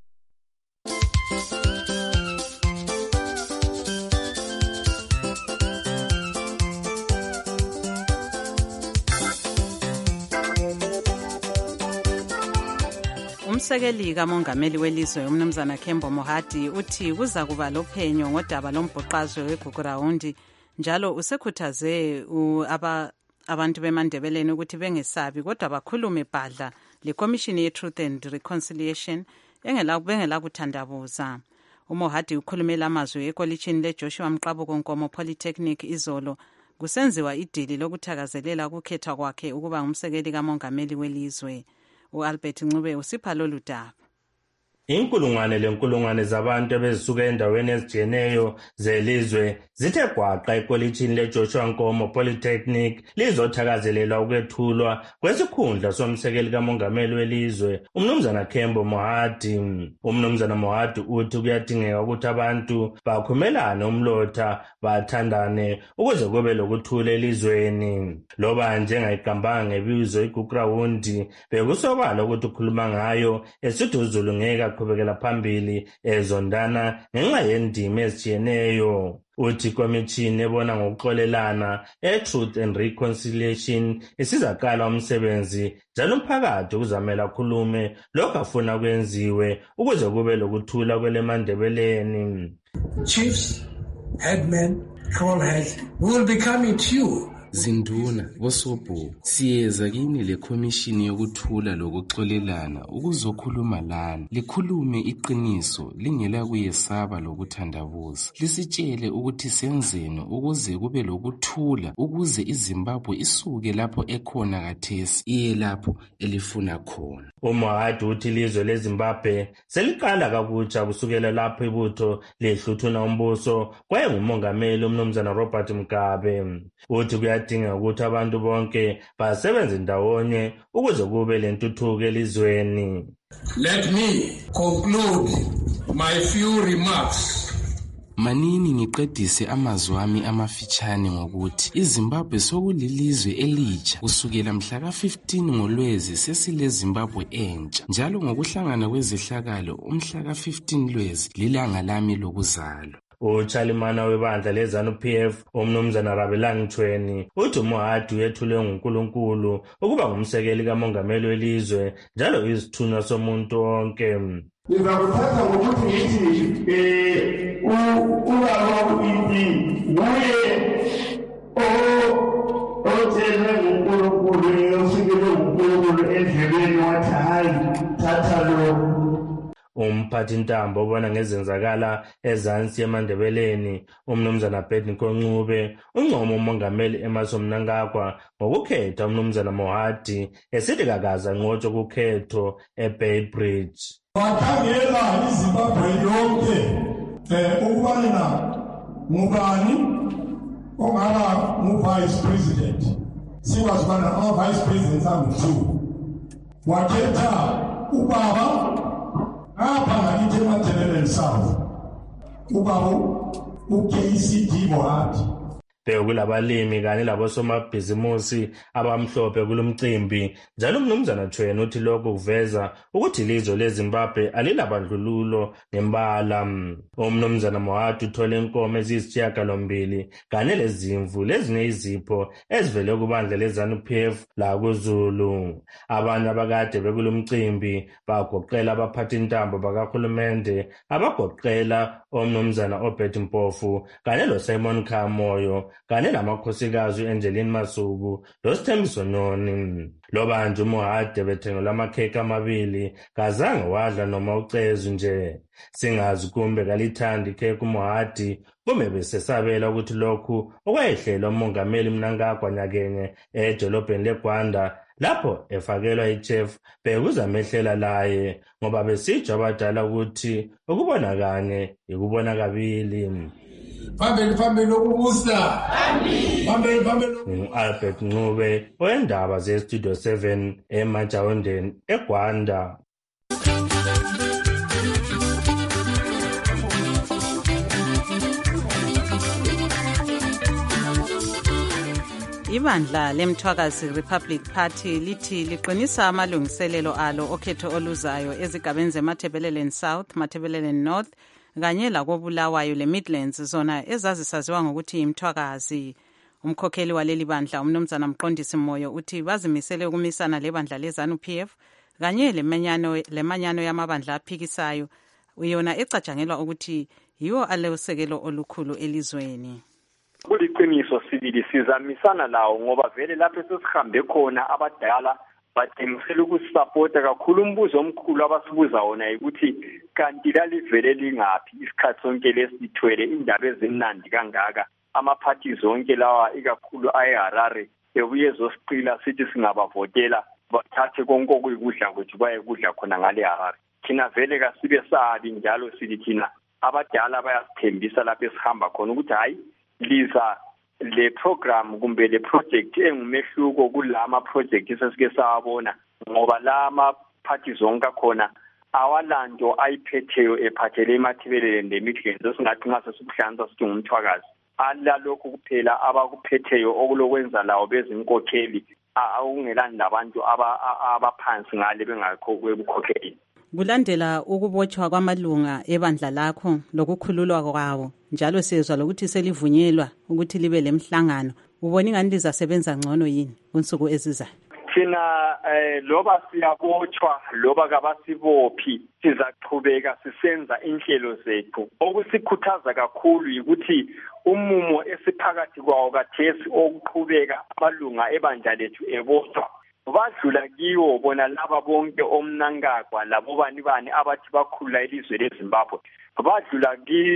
Umsekeli kamongameli welizwe umnumzana Kembo Mohadi uthi kuza kuba lophenyo ngodaba lombhuqazwe weGugurawundi njalo usekhuthaze abantu beMandebeleni ukuthi bengesabi kodwa bakhulume bhadla leCommission ye-Truth and Reconciliation bengela kuthandabuza. uMohadi ukhulumela amazwi ekolitshini leJoshua Mqabuko Nkomo Polytechnic izolo kusenziwa idili lokuthakazelela ukukhetha kwakhe ukuba ngumsekeli kamongameli welizwe. uAlbert Ncube usipha lolu daba. Inkulungwane zabantu ebezisuka endaweni ezijeneyo zelizwe zithe gwaqa ekolitshini leJoshua Nkomo Polytechnic lizothakazelela ukwethulwa kwesikhundla somsekeli kamongameli welizwe umnumzana Kembo Mohadi. Umnumzana Mohadi uthi kuyadingeka ukuthi abantu bakhumelane umlotha bathandane ukuze kube lokuthula elizweni. Loba njengayiqambanga ngebizo iGugurawundi bekusobala ukuthi ukhuluma ngayo esiduzulu ngeke qhubekela phambili ezondana ngenxa yendima ezijiyeneyo. Uthi ikomishini ebona ngokuxolelana eTruth and Reconciliation isizaqala umsebenzi njalo umphakathi ukuzamela khulume lokho afuna kwenziwe ukuze kube lokuthula kweleMandebeleni. Chiefs, headmen, call heads will be coming to you. Zinduna bosobho siyeza kini lekhomishini yokuthula lokuxolelana ukuzokhuluma lana likhulume iqiniso lingela kuyesaba lokuthandabuza lisitshele ukuthi senzeni ukuze kube lokuthula ukuze iZimbabwe isuke lapho ekhona kathesi iye lapho elifuna khona. uMohadi uthi ilizwe leZimbabwe seliqala kabutsha kusukela lapho ibutho lehluthuna umbuso kwaye ngumongameli umnumzana Robert Mugabe. Uthi kuyadinga ukuthi abantu bonke basebenze ndawonye ukuze kube lentuthuko elizweni. Let me conclude my few remarks. Manini ngiqedise amazwi ami amafitshane ngokuthi iZimbabwe sokulilizwe elitsha kusukela mhla ka-15 ngoLwezi sesileZimbabwe entsha njalo ngokuhlangana kwezehlakalo umhla ka-15 Lwezi lilanga lami lokuzalwa. uChalimana webandla leZANU-PF umnumzana Rabelani Mchweni uthi uMohadi uyethulwe nguNkulunkulu ukuba ngumsekeli kamongameli welizwe njalo izithunywa somuntu wonke. Ngizakuthatha ngokuthi ngithi ubaba uInti nguye othelwe nguNkulunkulu osikele nguNkulunkulu endlebeni wathi hayi thatha lo. Umphathintambo obona ngezenzakala ezansi eMandebeleni umnumzana Bedniko Ncube uncoma umongameli Emmerson Mnangagwa ngokukhetha umnumzana Mohadi esithi kakaza nqotsho kukhetho eBay Bridge. Wakhangela iZimbabwe yonke ukubana ngubani ongaba ngu-vice president. Sikwazi ubana ama-vice presidents angu-2. Wakhetha ubaba apha ngakithi eMandebeleni South ubaba uKCD Mohadi. Kulabalimi kanye labosomabhizimusi abamhlophe kulomcimbi njalo umnumzana Mchweni uthi lokho kuveza ukuthi ilizwe leZimbabwe alilabandlululo ngembala. Umnumzana Mohadi uthole inkomo eziyisishiyagalombili kanye lezimvu lezinye izipho ezivele kubandla leZANU-PF lakuZulu. Abanye abakade bekulomcimbi bagoqela abaphathintambo bakahulumende abagoqela umnumzana Obed Mpofu kanye loSimon Khamoyo kanye namakhosikazi uAngeline Masuku loSithembiso Noni. Loba nje uMohadi bethengelwa amakhekhe amabili kazange wadla noma ucezu nje. Singazi kumbe kalithandi ikhekhe uMohadi kumbe besesabela ukuthi lokhu okwayehlelwa umongameli Mnangagwa nyakenye edolobheni leGwanda lapho efakelwa ichef bekuzamehlela laye ngoba besijwa abadala ukuthi ukubona kanye ikubona kabili. Phambili ukubusa. Phambili. Albert Ncube oyendaba zeStudio 7 eMajawondeni eGwanda. Ibandla lemthwakazi Republic Party lithi liqinisa amalungiselelo alo okhetho oluzayo ezigabeni zeMatabeleland South, Matabeleland North kanye lakobulawayo leMidlands zona ezazisaziwa ngokuthi imthwakazi. Umkhokheli waleli bandla umnumzana Mqondisi Moyo uthi bazimisele ukumisana lebandla leZANU-PF kanye lemanyano yamabandla aphikisayo uyona ecatshangelwa ukuthi yiwo alesekelo olukhulu elizweni. Kuliqiniso sibili sizamisana lawo ngoba vele lapho sesihambe khona abadala batshengisela ukusupporta kakhulu. Umbuzo omkhulu abasibuza wona ukuthi kanti lalivele lingaphi isikhathi sonke lesithwele indaba ezimnandi kangaka amaphathi zonke lawa ikakhulu ayeHarare ebuye zosiqila sithi singabavotela bathathe konke okuyikudla kwethu baye kudla khona ngale Harare. Thina vele kasibe sabi njalo sithi thina abadala bayasithembisa lapho esihamba khona ukuthi hayi liza le program kumbe le project engumehluko kulama project esesike sawabona ngoba lama parties zonke khona awalanto ayiphetheyo ephathele eMatabeleland leMidlands esingathi nxa sesikuhlanza sithi ngumthwakazi alalokho kuphela abakuphetheyo okulokwenza lawo bezinkokheli akungelani labantu abaphansi ngale bengakho kwebukhokheli. Kulandela ukubotshwa kwamalunga ebandla lakho lokukhululwa kwawo njalo siyezwa lokuthi selivunyelwa ukuthi libe lemhlangano, ubona ingani lizasebenza ngcono yini kunsuku ezizayo? Thina loba siyabotshwa loba kabasibophi sizaqhubeka sisenza inhlelo zethu. Okusikhuthaza kakhulu ukuthi umumo esiphakathi kwawo kathesi okuqhubeka amalunga ebandla lethu ebotshwa badlula kiwo bona laba bonke omNangagwa labo bani abathi bakhulula ilizwe leZimbabwe badlula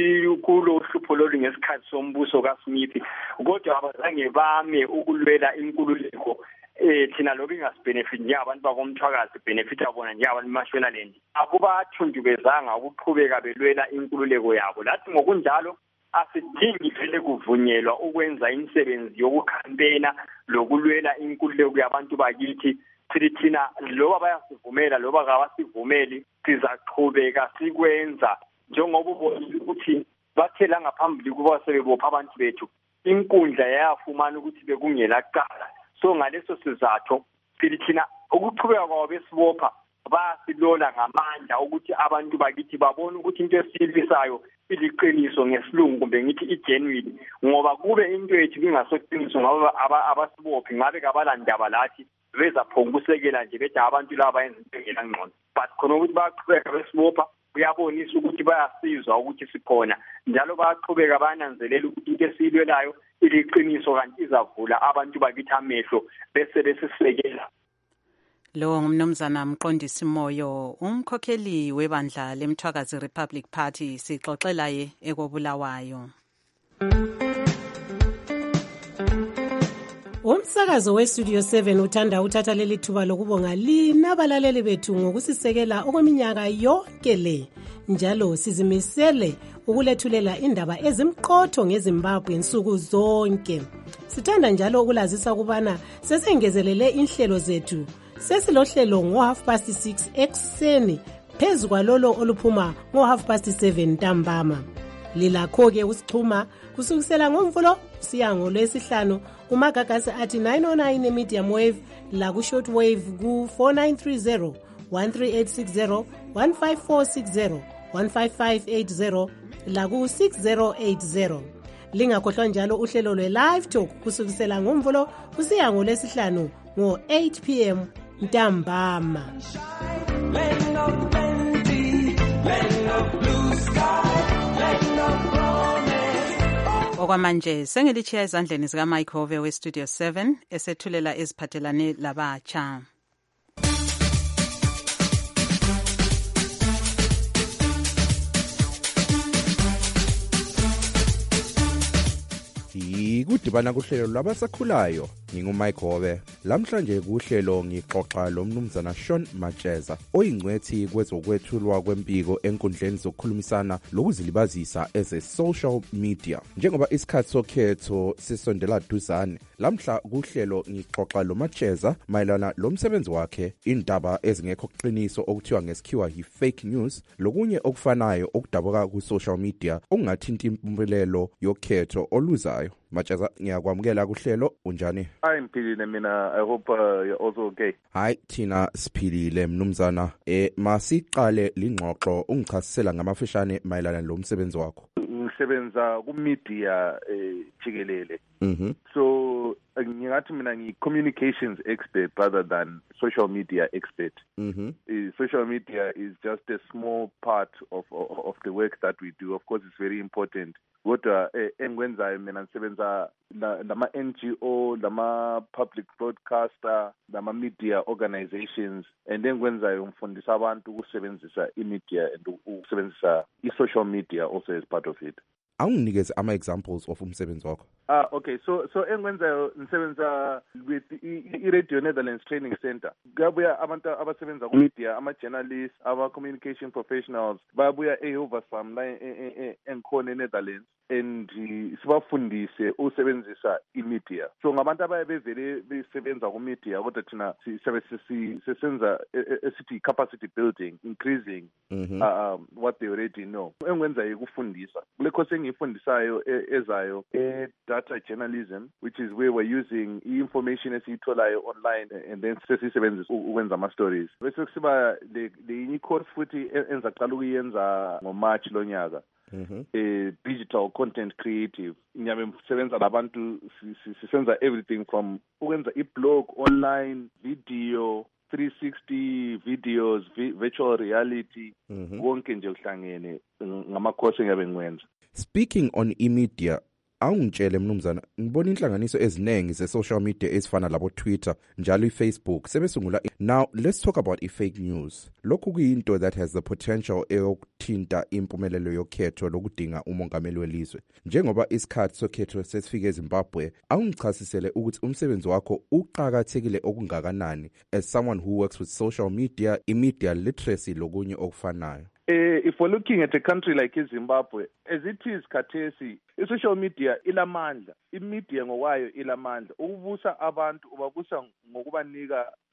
kulo hlupho lolu ngesikhathi sombuso kaSmith kodwa abazange bame ukulwela inkululeko thina lokho ingasibenefit njengabantu bakomthwakazi benefita bona njengabantu eMashonaland akubathundubezanga ukuqhubeka belwela inkululeko yabo. Lathi ngokunjalo asidingi vele kuvunyelwa ukwenza imisebenzi yokukampena lokulwela inkululeko yabantu bakithi sithi thina loba bayasivumela loba kabasivumeli sizaqhubeka sikwenza njengoba ubonile ukuthi bathela ngaphambili kuba sebebopha abantu bethu inkundla yayafumana ukuthi bekungelaqala. So ngaleso sizathu sithi thina ukuqhubeka kwabo besibopha basilona ngamandla ukuthi abantu bakithi babone ukuthi into esilisayo iliqiniso ngesilungu kumbe ngithi igenuine, ngoba kube into ethu ingasoqiniso ngoba abasibophi ngabe kabalandaba lathi bezaphonga ukusekela nje bethi abantu laba bayenza into engengcono, but khona ukuthi baqhubeka besibopha kuyabonisa ukuthi bayasizwa ukuthi sikhona njalo bayaqhubeka bananzelela ukuthi into esiyilwelayo iliqiniso kanti izavula abantu bakithi amehlo bese besisekela. Lo ngumnumzana Mqondisi Moyo, umkhokheli webandla leMthwakazi Republic Party, sixoxela ye ekobulawayo. Umsakazo weStudio 7 uthanda uthatha leli thuba lokubonga lina balaleli bethu ngokusisekela okweminyaka yonke le. Njalo sizimisele ukulethulela indaba ezimqotho ngeZimbabwe nsuku zonke. Sithanda njalo ukulazisa kubana sesengezelele inhlelo zethu. Sesilohlelo ngo6:30 ekseni phezu kwalolo oluphuma ngo7:30 ntambama. Lilakho-ke usichuma kusukisela ngoMvulo siya ngoLwesihlanu kumagagasi athi 909 medium wave la ku-short wave ku-4930 13860 15460 15580 la ku-6080. Lingakhohlwa njalo uhlelo lwe-live talk kusukisela ngoMvulo kusiya ngoLwesihlanu ngo-8 p.m. ntambama. Land of plenty, land of blue sky, land of promise. Okwamanje sengilichiya ezandleni zika Mike Hove weStudio 7 esethulela eziphathelane labatsha. Kudibana kuhlelo lwabasakhulayo ngingumike Hove. Lamhlanje kuhlelo ngixoxa lo mnumzana Sean Macheza oyingcwethi kwezokwethulwa kwempiko enkundleni zokukhulumisana lokuzilibazisa eze-social media. Njengoba isikhathi sokhetho sisondela duzane, lamhla kuhlelo ngixoxa lo Macheza mayelana lo msebenzi wakhe, indaba ezingekho kuqiniso okuthiwa ngesikhiwa yi-fake news, lokunye okufanayo okudabuka ku-social media okungathinta impumelelo yokhetho oluzayo. Macheza, ngiyakwamukela kuhlelo, unjani? Hi Mphilile, mina I hope you're also okay. Hayi, thina siphilile mnumzana. Masiqale lingxoxo ungichasisela ngamafishane mayelana lo msebenzi wakho. Ngisebenza ku-media jikelele. So ngingathi mina ngi-communications expert rather than social media expert. Social media is just a small part of the work that we do. Of course, it's very important. Kodwa engwenzayo mina ngisebenza lama-NGO, lama-public broadcaster, lama-media organizations, and engwenzayo ngifundisa abantu ukusebenzisa i-media and ukusebenzisa i-social media also as part of it. Awunginikeze ama-examples of umsebenzi wakho. Okay, so engwenzayo ngisebenza with i-Radio Netherlands Training Center. Kuyabuya abantu abasebenza ku-media, ama-journalists, ama-communication professionals, bayabuya e-Hilversum la engikhona e-Netherlands, and sibafundise usebenzisa i-media. So ngabantu abaye bevele besebenza ku-media, kodwa thina sisenza esithi capacity building, increasing what they already know. Engwenzayo ukufundisa. Kule course engiyifundisayo ezayo data journalism, which is where we're using information esiyitholayo online and then sesisebenzisa ukwenza ama-stories. Bese kusiba le course futhi enza qala ukuyenza ngoMarch lo nyaka. Digital content creative. Ngiyabe msebenza labantu sisenza everything from ukwenza i-blog online, video, 360 videos, virtual reality, konke nje kuhlangene ngama-course engiyabe ngiwenza. Speaking on e-media, awungitshele mnumzana, ngibona inhlanganiso eziningi ze-social media ezifana labo Twitter njalo i-Facebook sebesungula. Now let's talk about i-fake news. Lokhu kuyinto that has the potential eyokuthinta impumelelo yokhetho lokudinga umongameli welizwe. Njengoba isikhathi sokhetho sesifike eZimbabwe, awungichasisele ukuthi umsebenzi wakho uqhakathekile okungakanani as someone who works with social media, i-media literacy lokunye okufanayo. If we're looking at a country like Zimbabwe, as it is khathesi, i-social media ilamandla, i-media ngokwayo ilamandla. Ukubusa abantu ubabusa ngokubanika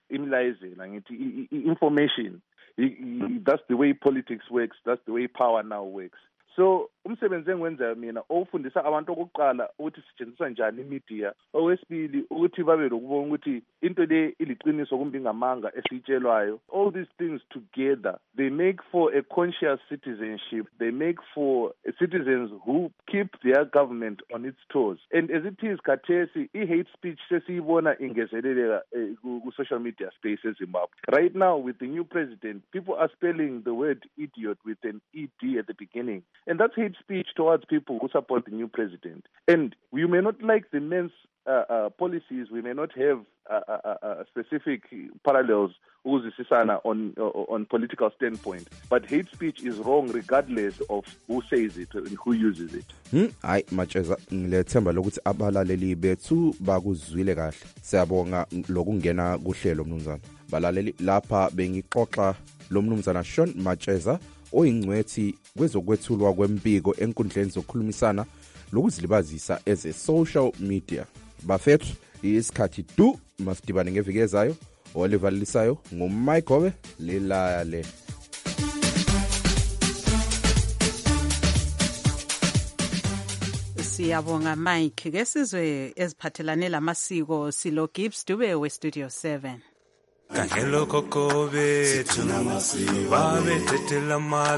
imilayezela ngithi information. That's the way politics works. That's the way power now works. So umsebenzi engiwenzayo mina ofundisa abantu okuqala ukuthi sisetshenziswa njani imedia, owesibili ukuthi babe lokubona ukuthi into le iliqiniso kumbe ingamanga esitshelwayo. All these things together, they make for a conscious citizenship. They make for citizens who keep their government on its toes. And as it is khathesi, hate speech sesiyibona ingezeleleka ku social media space eZimbabwe. Right now with the new president, people are spelling the word idiot with an ED at the beginning. And that's hate speech towards people who support the new president. And you may not like the man's policies, we may not have specific parallels on political standpoint, but hate speech is wrong regardless of who says it and who uses it. Hayi Matsheza, ngilethemba lokuthi abalaleli bethu bakuzwile kahle. Siyabonga lokungena kuhlelo mnumzana. Balaleli, lapha bengixoxa lo mnumzana Sean Matsheza oyingcwethi kwezokwethulwa kwempiko enkundleni zokukhulumisana lokuzilibazisa as a social media. Bafethu, isikhathi du masidibane ngeviki ezayo. Olivalisayo nguMike Gobe lilale. Siyabonga Mike. Ke sizwe eziphathelane lamasiko silo Gibbs Dube we Studio 7. Kangelo kokobe babe tetela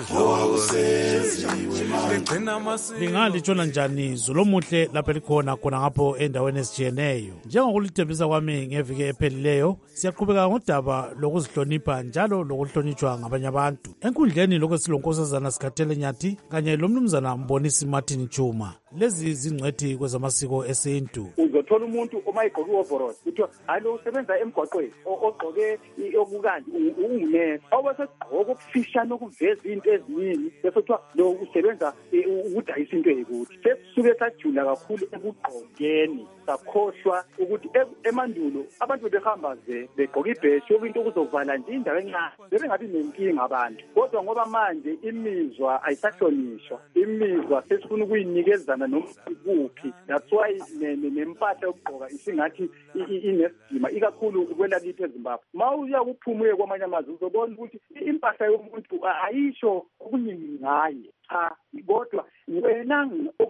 Lingalitshola njani Zulu muhle lapha likhona khona ngapho endaweni esijiyeneyo. Njengokulithembisa kwami ngeviki ephelileyo, siyaqhubeka ngodaba lokuzihlonipha njalo lokuhlonitshwa ngabanye abantu. Enkundleni lokwesilonkosazana Sikhathele Nyathi kanye lomnumzana Mbonisi Martin Chuma. Lezi zingcwethi kwezamasiko esintu. Uzothola umuntu omayigqoka overall kuthiwa alo usebenza emgwaqweni ogqoke okukanje ungumnesi awubesegqoka okufishana okuveza into eziningi bese kuthiwa lo usebenza ukudayisa into eyikuthi. Sesisuke sajula kakhulu ekugqokeni sakhohlwa ukuthi emandulo abantu behamba begqoka ibheshi okunto okuzovala nje indawo encane bebengabi nenkinga abantu, kodwa ngoba manje imizwa ayisahlonishwa, imizwa sesifuna ukuyinikezana nomuphi. That's why nempahla yokugqoka isingathi inesidima ikakhulu kwelakithi eZimbabwe. Mawuya kuphumuye kwamanye amazwe uzobona ukuthi impahla yomuntu ayisho okuningi ngaye. Kodwa wena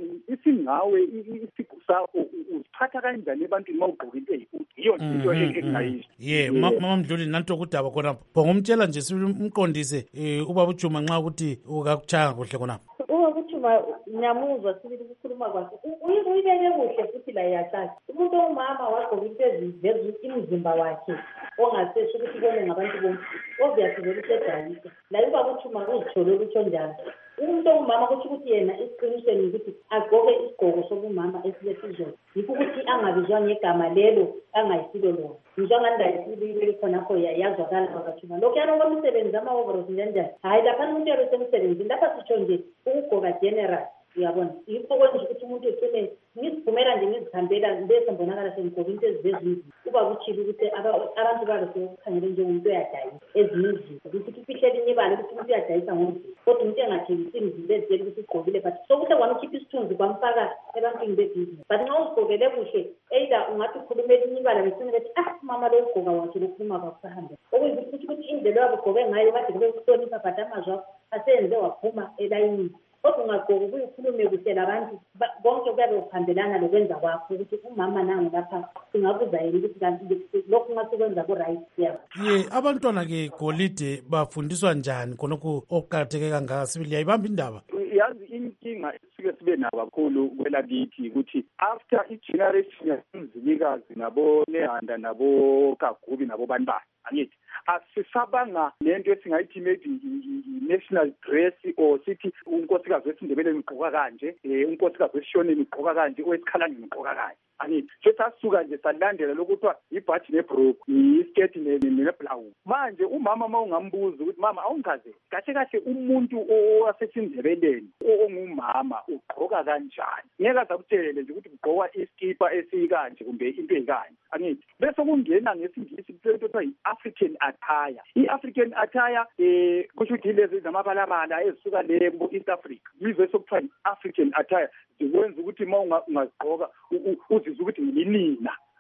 isingawe isiqu sakho uziphatha kanjani ebantwini mawugqoka into eyikuthi iyo into engayisho. Mama Mdluli nanto kudaba khona ngomtshela nje simqondise ubaba uJuma nxa ukuthi ukakuchanga kuhle khona. Ubaba nyamuzwa sibili ukukhuluma kwakhe uyibeke kuhle futhi la yacaca. Umuntu ongumama wagqoka into eziveza imizimba wakhe ongasesho ukuthi kubone ngabantu bonke obviously belusedayisa la ubaba uJuma uzithole ukuthi njalo. Umuntu ongumama kuthi ukuthi yena isiqinisweni ukuthi agqoke isigqoko sobumama esizezizwe yikho ukuthi angabizwa ngegama lelo angayisilo lona. Njengandayisibile khonapho yazwakala bakathuma lokho yanoma umsebenzi ama-overalls njani hayi lapha umuntu yabesemsebenzini lapha sitsho nje ukugqoka general. Uyabona yikho kwenza ukuthi umuntu ecine ngiziphumela nje ngizihambela bese mbonakala sengigqoka into eziveza kuba kuthile ukuthi abantu babe sekukhangele njengomuntu uyadayisa ezinye izinto ukuthi ufihle elinye ibala ukuthi umuntu uyadayisa ngomzimba kodwa umuntu engathengisi imizimba ezitshela ukuthi ugqokile but sokuhle kwamkhipha isithunzi kwamfaka ebantwini bebhizinisi. But nxa uzigqokele kuhle either ungathi ukhuluma elinye ibala besine bethi mama lo ugqoka wakhe lokhuluma kwakusahambe okuyikuthi ukuthi indlela yabo ugqoke ngayo kade kube ukuhlonipha but amazwi akho aseyenze waphuma elayinini. Kodwa ungagqoka ubuye ukhulume kuhle labantu bonke kuyabe kuhambelana lokwenza kwakho ukuthi umama nangu lapha singabuza yena ukuthi kanti lokhu ngasikwenza ku-right yabo. Abantwana-ke golide bafundiswa njani khonokho okuqakatheke kangaka sibili yayibamba indaba? Yazi inkinga esike sibe nayo kakhulu kwelakithi ukuthi after i-generation yasemzilikazi nabo Lehanda nabo Kagubi nabo Banibani angithi asisabanga lento esingayithi maybe national dress or sithi unkosikazi wesindebeleni ugqoka kanje unkosikazi wesishoneni ugqoka kanje owesikhalani ugqoka kanje angithi sesasuka nje salandela lokuthiwa ibhathi nebrook isketi neblouse. Manje umama mawungambuza ukuthi mama awungaze kahle kahle umuntu owasetshindebeleni ongumama ugqoka kanjani ngeke azakutshele nje ukuthi ugqoka iskipa esiyikanje kumbe into eyikanje angithi bese kungena ngesingisi into ekuthiwa i-African attire. I-African attire kusho ukuthi lezi zamabalabala ezisuka le ku-East Africa yizo esokuthiwa i-African attire zikwenza ukuthi ma ungazigqoka uzizwe ukuthi nginina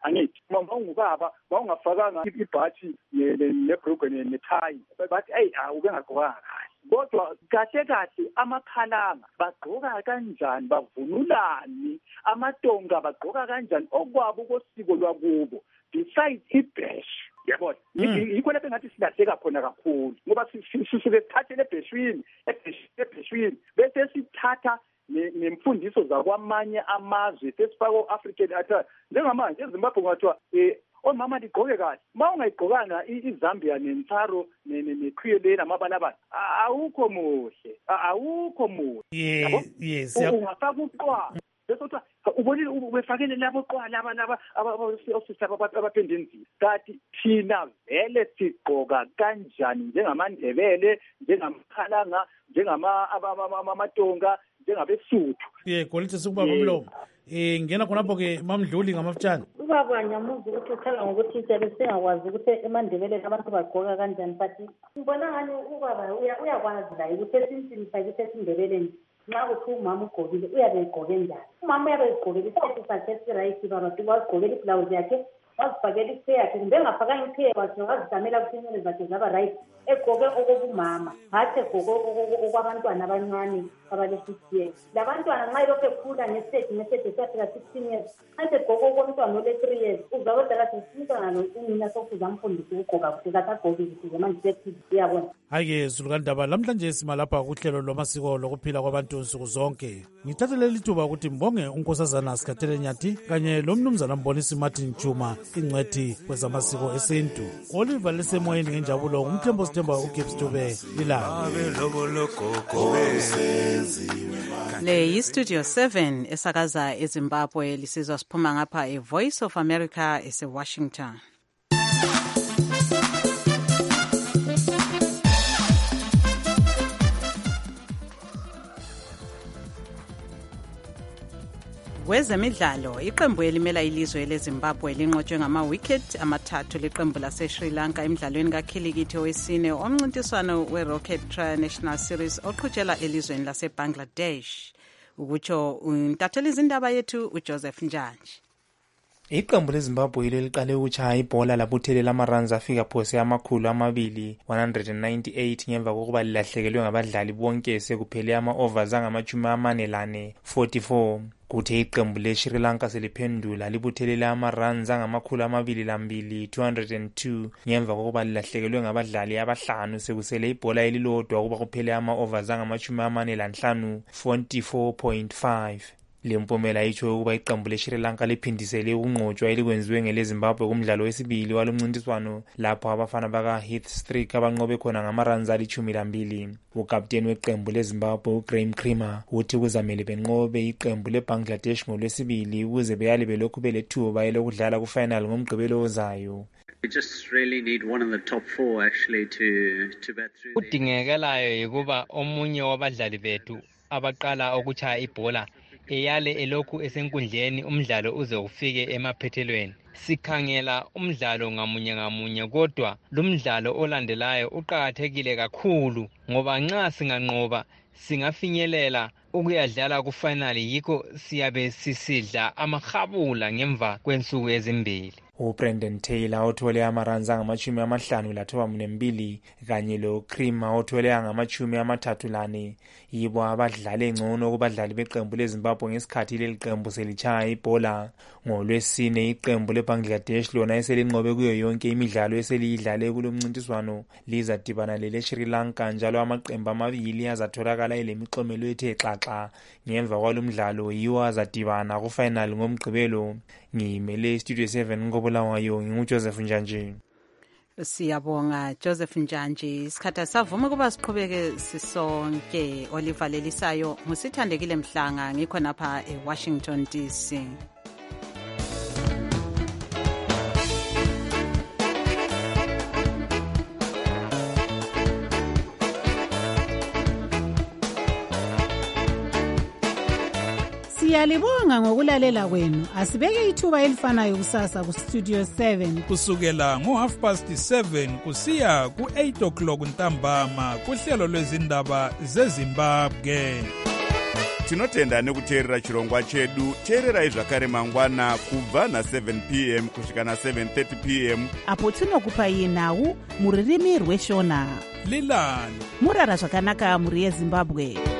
angithi ungubaba ungafakanga ibhathi nebhrugwe nethayi bathi eyi ube ngagqokanga kahle. Kodwa kahle kahle amakhalanga bagqoka kanjani, bavunulani, amatonga bagqoka kanjani okwabo kosiko lwakubo besides ibheshi. Yabona yikho lapho engathi silahleka khona kakhulu ngoba sisuke sithathele ebheshwini bese sithatha nemfundiso zakwamanye amazwe sesifaka o-African atha njengamanje eZimbabwe ngathiwa omama ligqoke kahle ma ungayigqokanga iZambia nensaro neqhiyele namabalabala awukho muhle yes ungafaka uqwa bese uthi ubonile ubefakele labo qwa laba osisa abapende enzima kanti thina vele sigqoka kanjani njengamandebele njengamakhalanga njengamatonga njengabesuthu Golide sikubaba umlomo ngena khonapho-ke mamdluli ngamafutshane ubaba Nyamuzi ukuthi ukhala ngokuthi singakwazi ukuthi emandebeleni abantu bagqoka kanjani but ngibona ngani ubaba uyakwazi la ukuthi esintwini sakithi esindebeleni nxa kuthi umama ugqokile uyabe egqoke njani. Umama uyabe egqokile isikhathi sakhe esirayithi baba wazigqokela ibhulawuzi yakhe wazifakela ikhe yakhe kumbe engafakanga ikhe wakhe wazidamela ukuthi inwele zakhe zaba right egqoke okobumama hathi egqoke okwabantwana abancane abale-6 years. Labantwana nxa ilokhu ekhula ngeseji esiyafika 16 years nxa segqoke okomntwana ole-3 years uzakodala umntwana unina sokuze amfundise ukugqoka kuhle kasagqoki kuhle manje sethi uyabona. Hayi-ke Zulukandaba, namhlanje sima lapha kuhlelo lwamasiko lokuphila kwabantu nsuku zonke. Ngithathele lithuba ukuthi mbonge unkosazana Sikhathele Nyathi kanye lomnumzana Mbonisi Martin Juma ingcwethi kwezamasiko esintu. Oliver lisemoyeni ngenjabulo ngumthembo Sithemba uGibbs Dube lilanga. Le yiStudio 7 esakaza eZimbabwe lisizwa siphuma ngapha eVoice of America eseWashington. Kwezemidlalo, iqembu elimela ilizwe leZimbabwe linqotshwe ngama-wicket amathathu liqembu lase-Sri Lanka emidlalweni kakhilikithi owesine omncintiswano we-Rocket Tri-National Series oqhutshela elizweni lase-Bangladesh. Ukutsho untatheli izindaba yethu uJoseph Njanji. Iqembu leZimbabwe yilo liqale ukutshaya ibhola labuthelela amaruns afika phose amakhulu 298 ngemva kokuba lilahlekelwe ngabadlali bonke sekuphele ama-overs angama-44 kuthe iqembu le-Sri Lanka seliphendula libuthelele ama-runs angamakhulu 202 ngemva kokuba lilahlekelwe ngabadlali abahlanu sekusele ibhola elilodwa ukuba kuphele ama-overs angama-45 44.5. Le mpumela itsho ukuba iqembu le-Sri Lanka liphindisele ukunqotshwa elikwenziwe ngeleZimbabwe kumdlalo wesibili walomncintiswano lapho abafana baka-Heath Streak abanqobe khona ngamaruns ali-12. Ukapteni weqembu leZimbabwe uGraham Creamer uthi kuzamele benqobe iqembu leBangladesh ngolwesibili ukuze beyale belokhu belethuba elokudlala kufinal ngomgqibelo ozayo. We just really need one of the top 4 actually to bat through. Udingekalayo yikuba omunye wabadlali bethu abaqala ukuchaya ibhola eyale elokhu esenkundleni umdlalo uze ufike emaphethelweni. Sikhangela umdlalo ngamunye kodwa lo mdlalo olandelayo uqhakathekile kakhulu ngoba nxa singanqoba singafinyelela ukuyadlala kufinal yikho siyabe sisidla amahabula ngemva kwensuku ezimbili. uBrendan Taylor othole amaruns angama-52 kanye loCreamer othole angama-34 yibo abadlale engcono kubadlali beqembu leZimbabwe ngesikhathi leli qembu selitshaya ibhola. ngolwesine iqembu leBangladesh lona eselinqobe kuyo yonke imidlalo eseliyidlale kulomncintiswano lizadibana lele-Sri Lanka njalo amaqembu amabili azatholakala elemiklomelo ethe xaxa ngemva kwalomdlalo yiwo azadibana kufinal ngomgqibelo. Ngimele Studio 7 ngobulawayo nginguJoseph Njanji. Siyabonga Joseph Njanji. Isikhathi savuma kuba siqhubeke sisonke. Oliver Lelisayo ngusithandekile Mhlanga ngikho napha eWashington DC. Siyalibonga ngokulalela kwenu. Asibeke ithuba elifanayo kusasa ku Studio 7 kusukela ngo7:30 kusiya ku8 o'clock ntambama kuhlelo lwezindaba zeZimbabwe. tinotenda nekuteerera chirongwa chedu. teererai zvakare mangwana kubva na7 p.m. kusvika na7:30 p.m. apo tinokupai nhau muririmi rweshona. lilani murara zvakanaka mhuri yezimbabwe.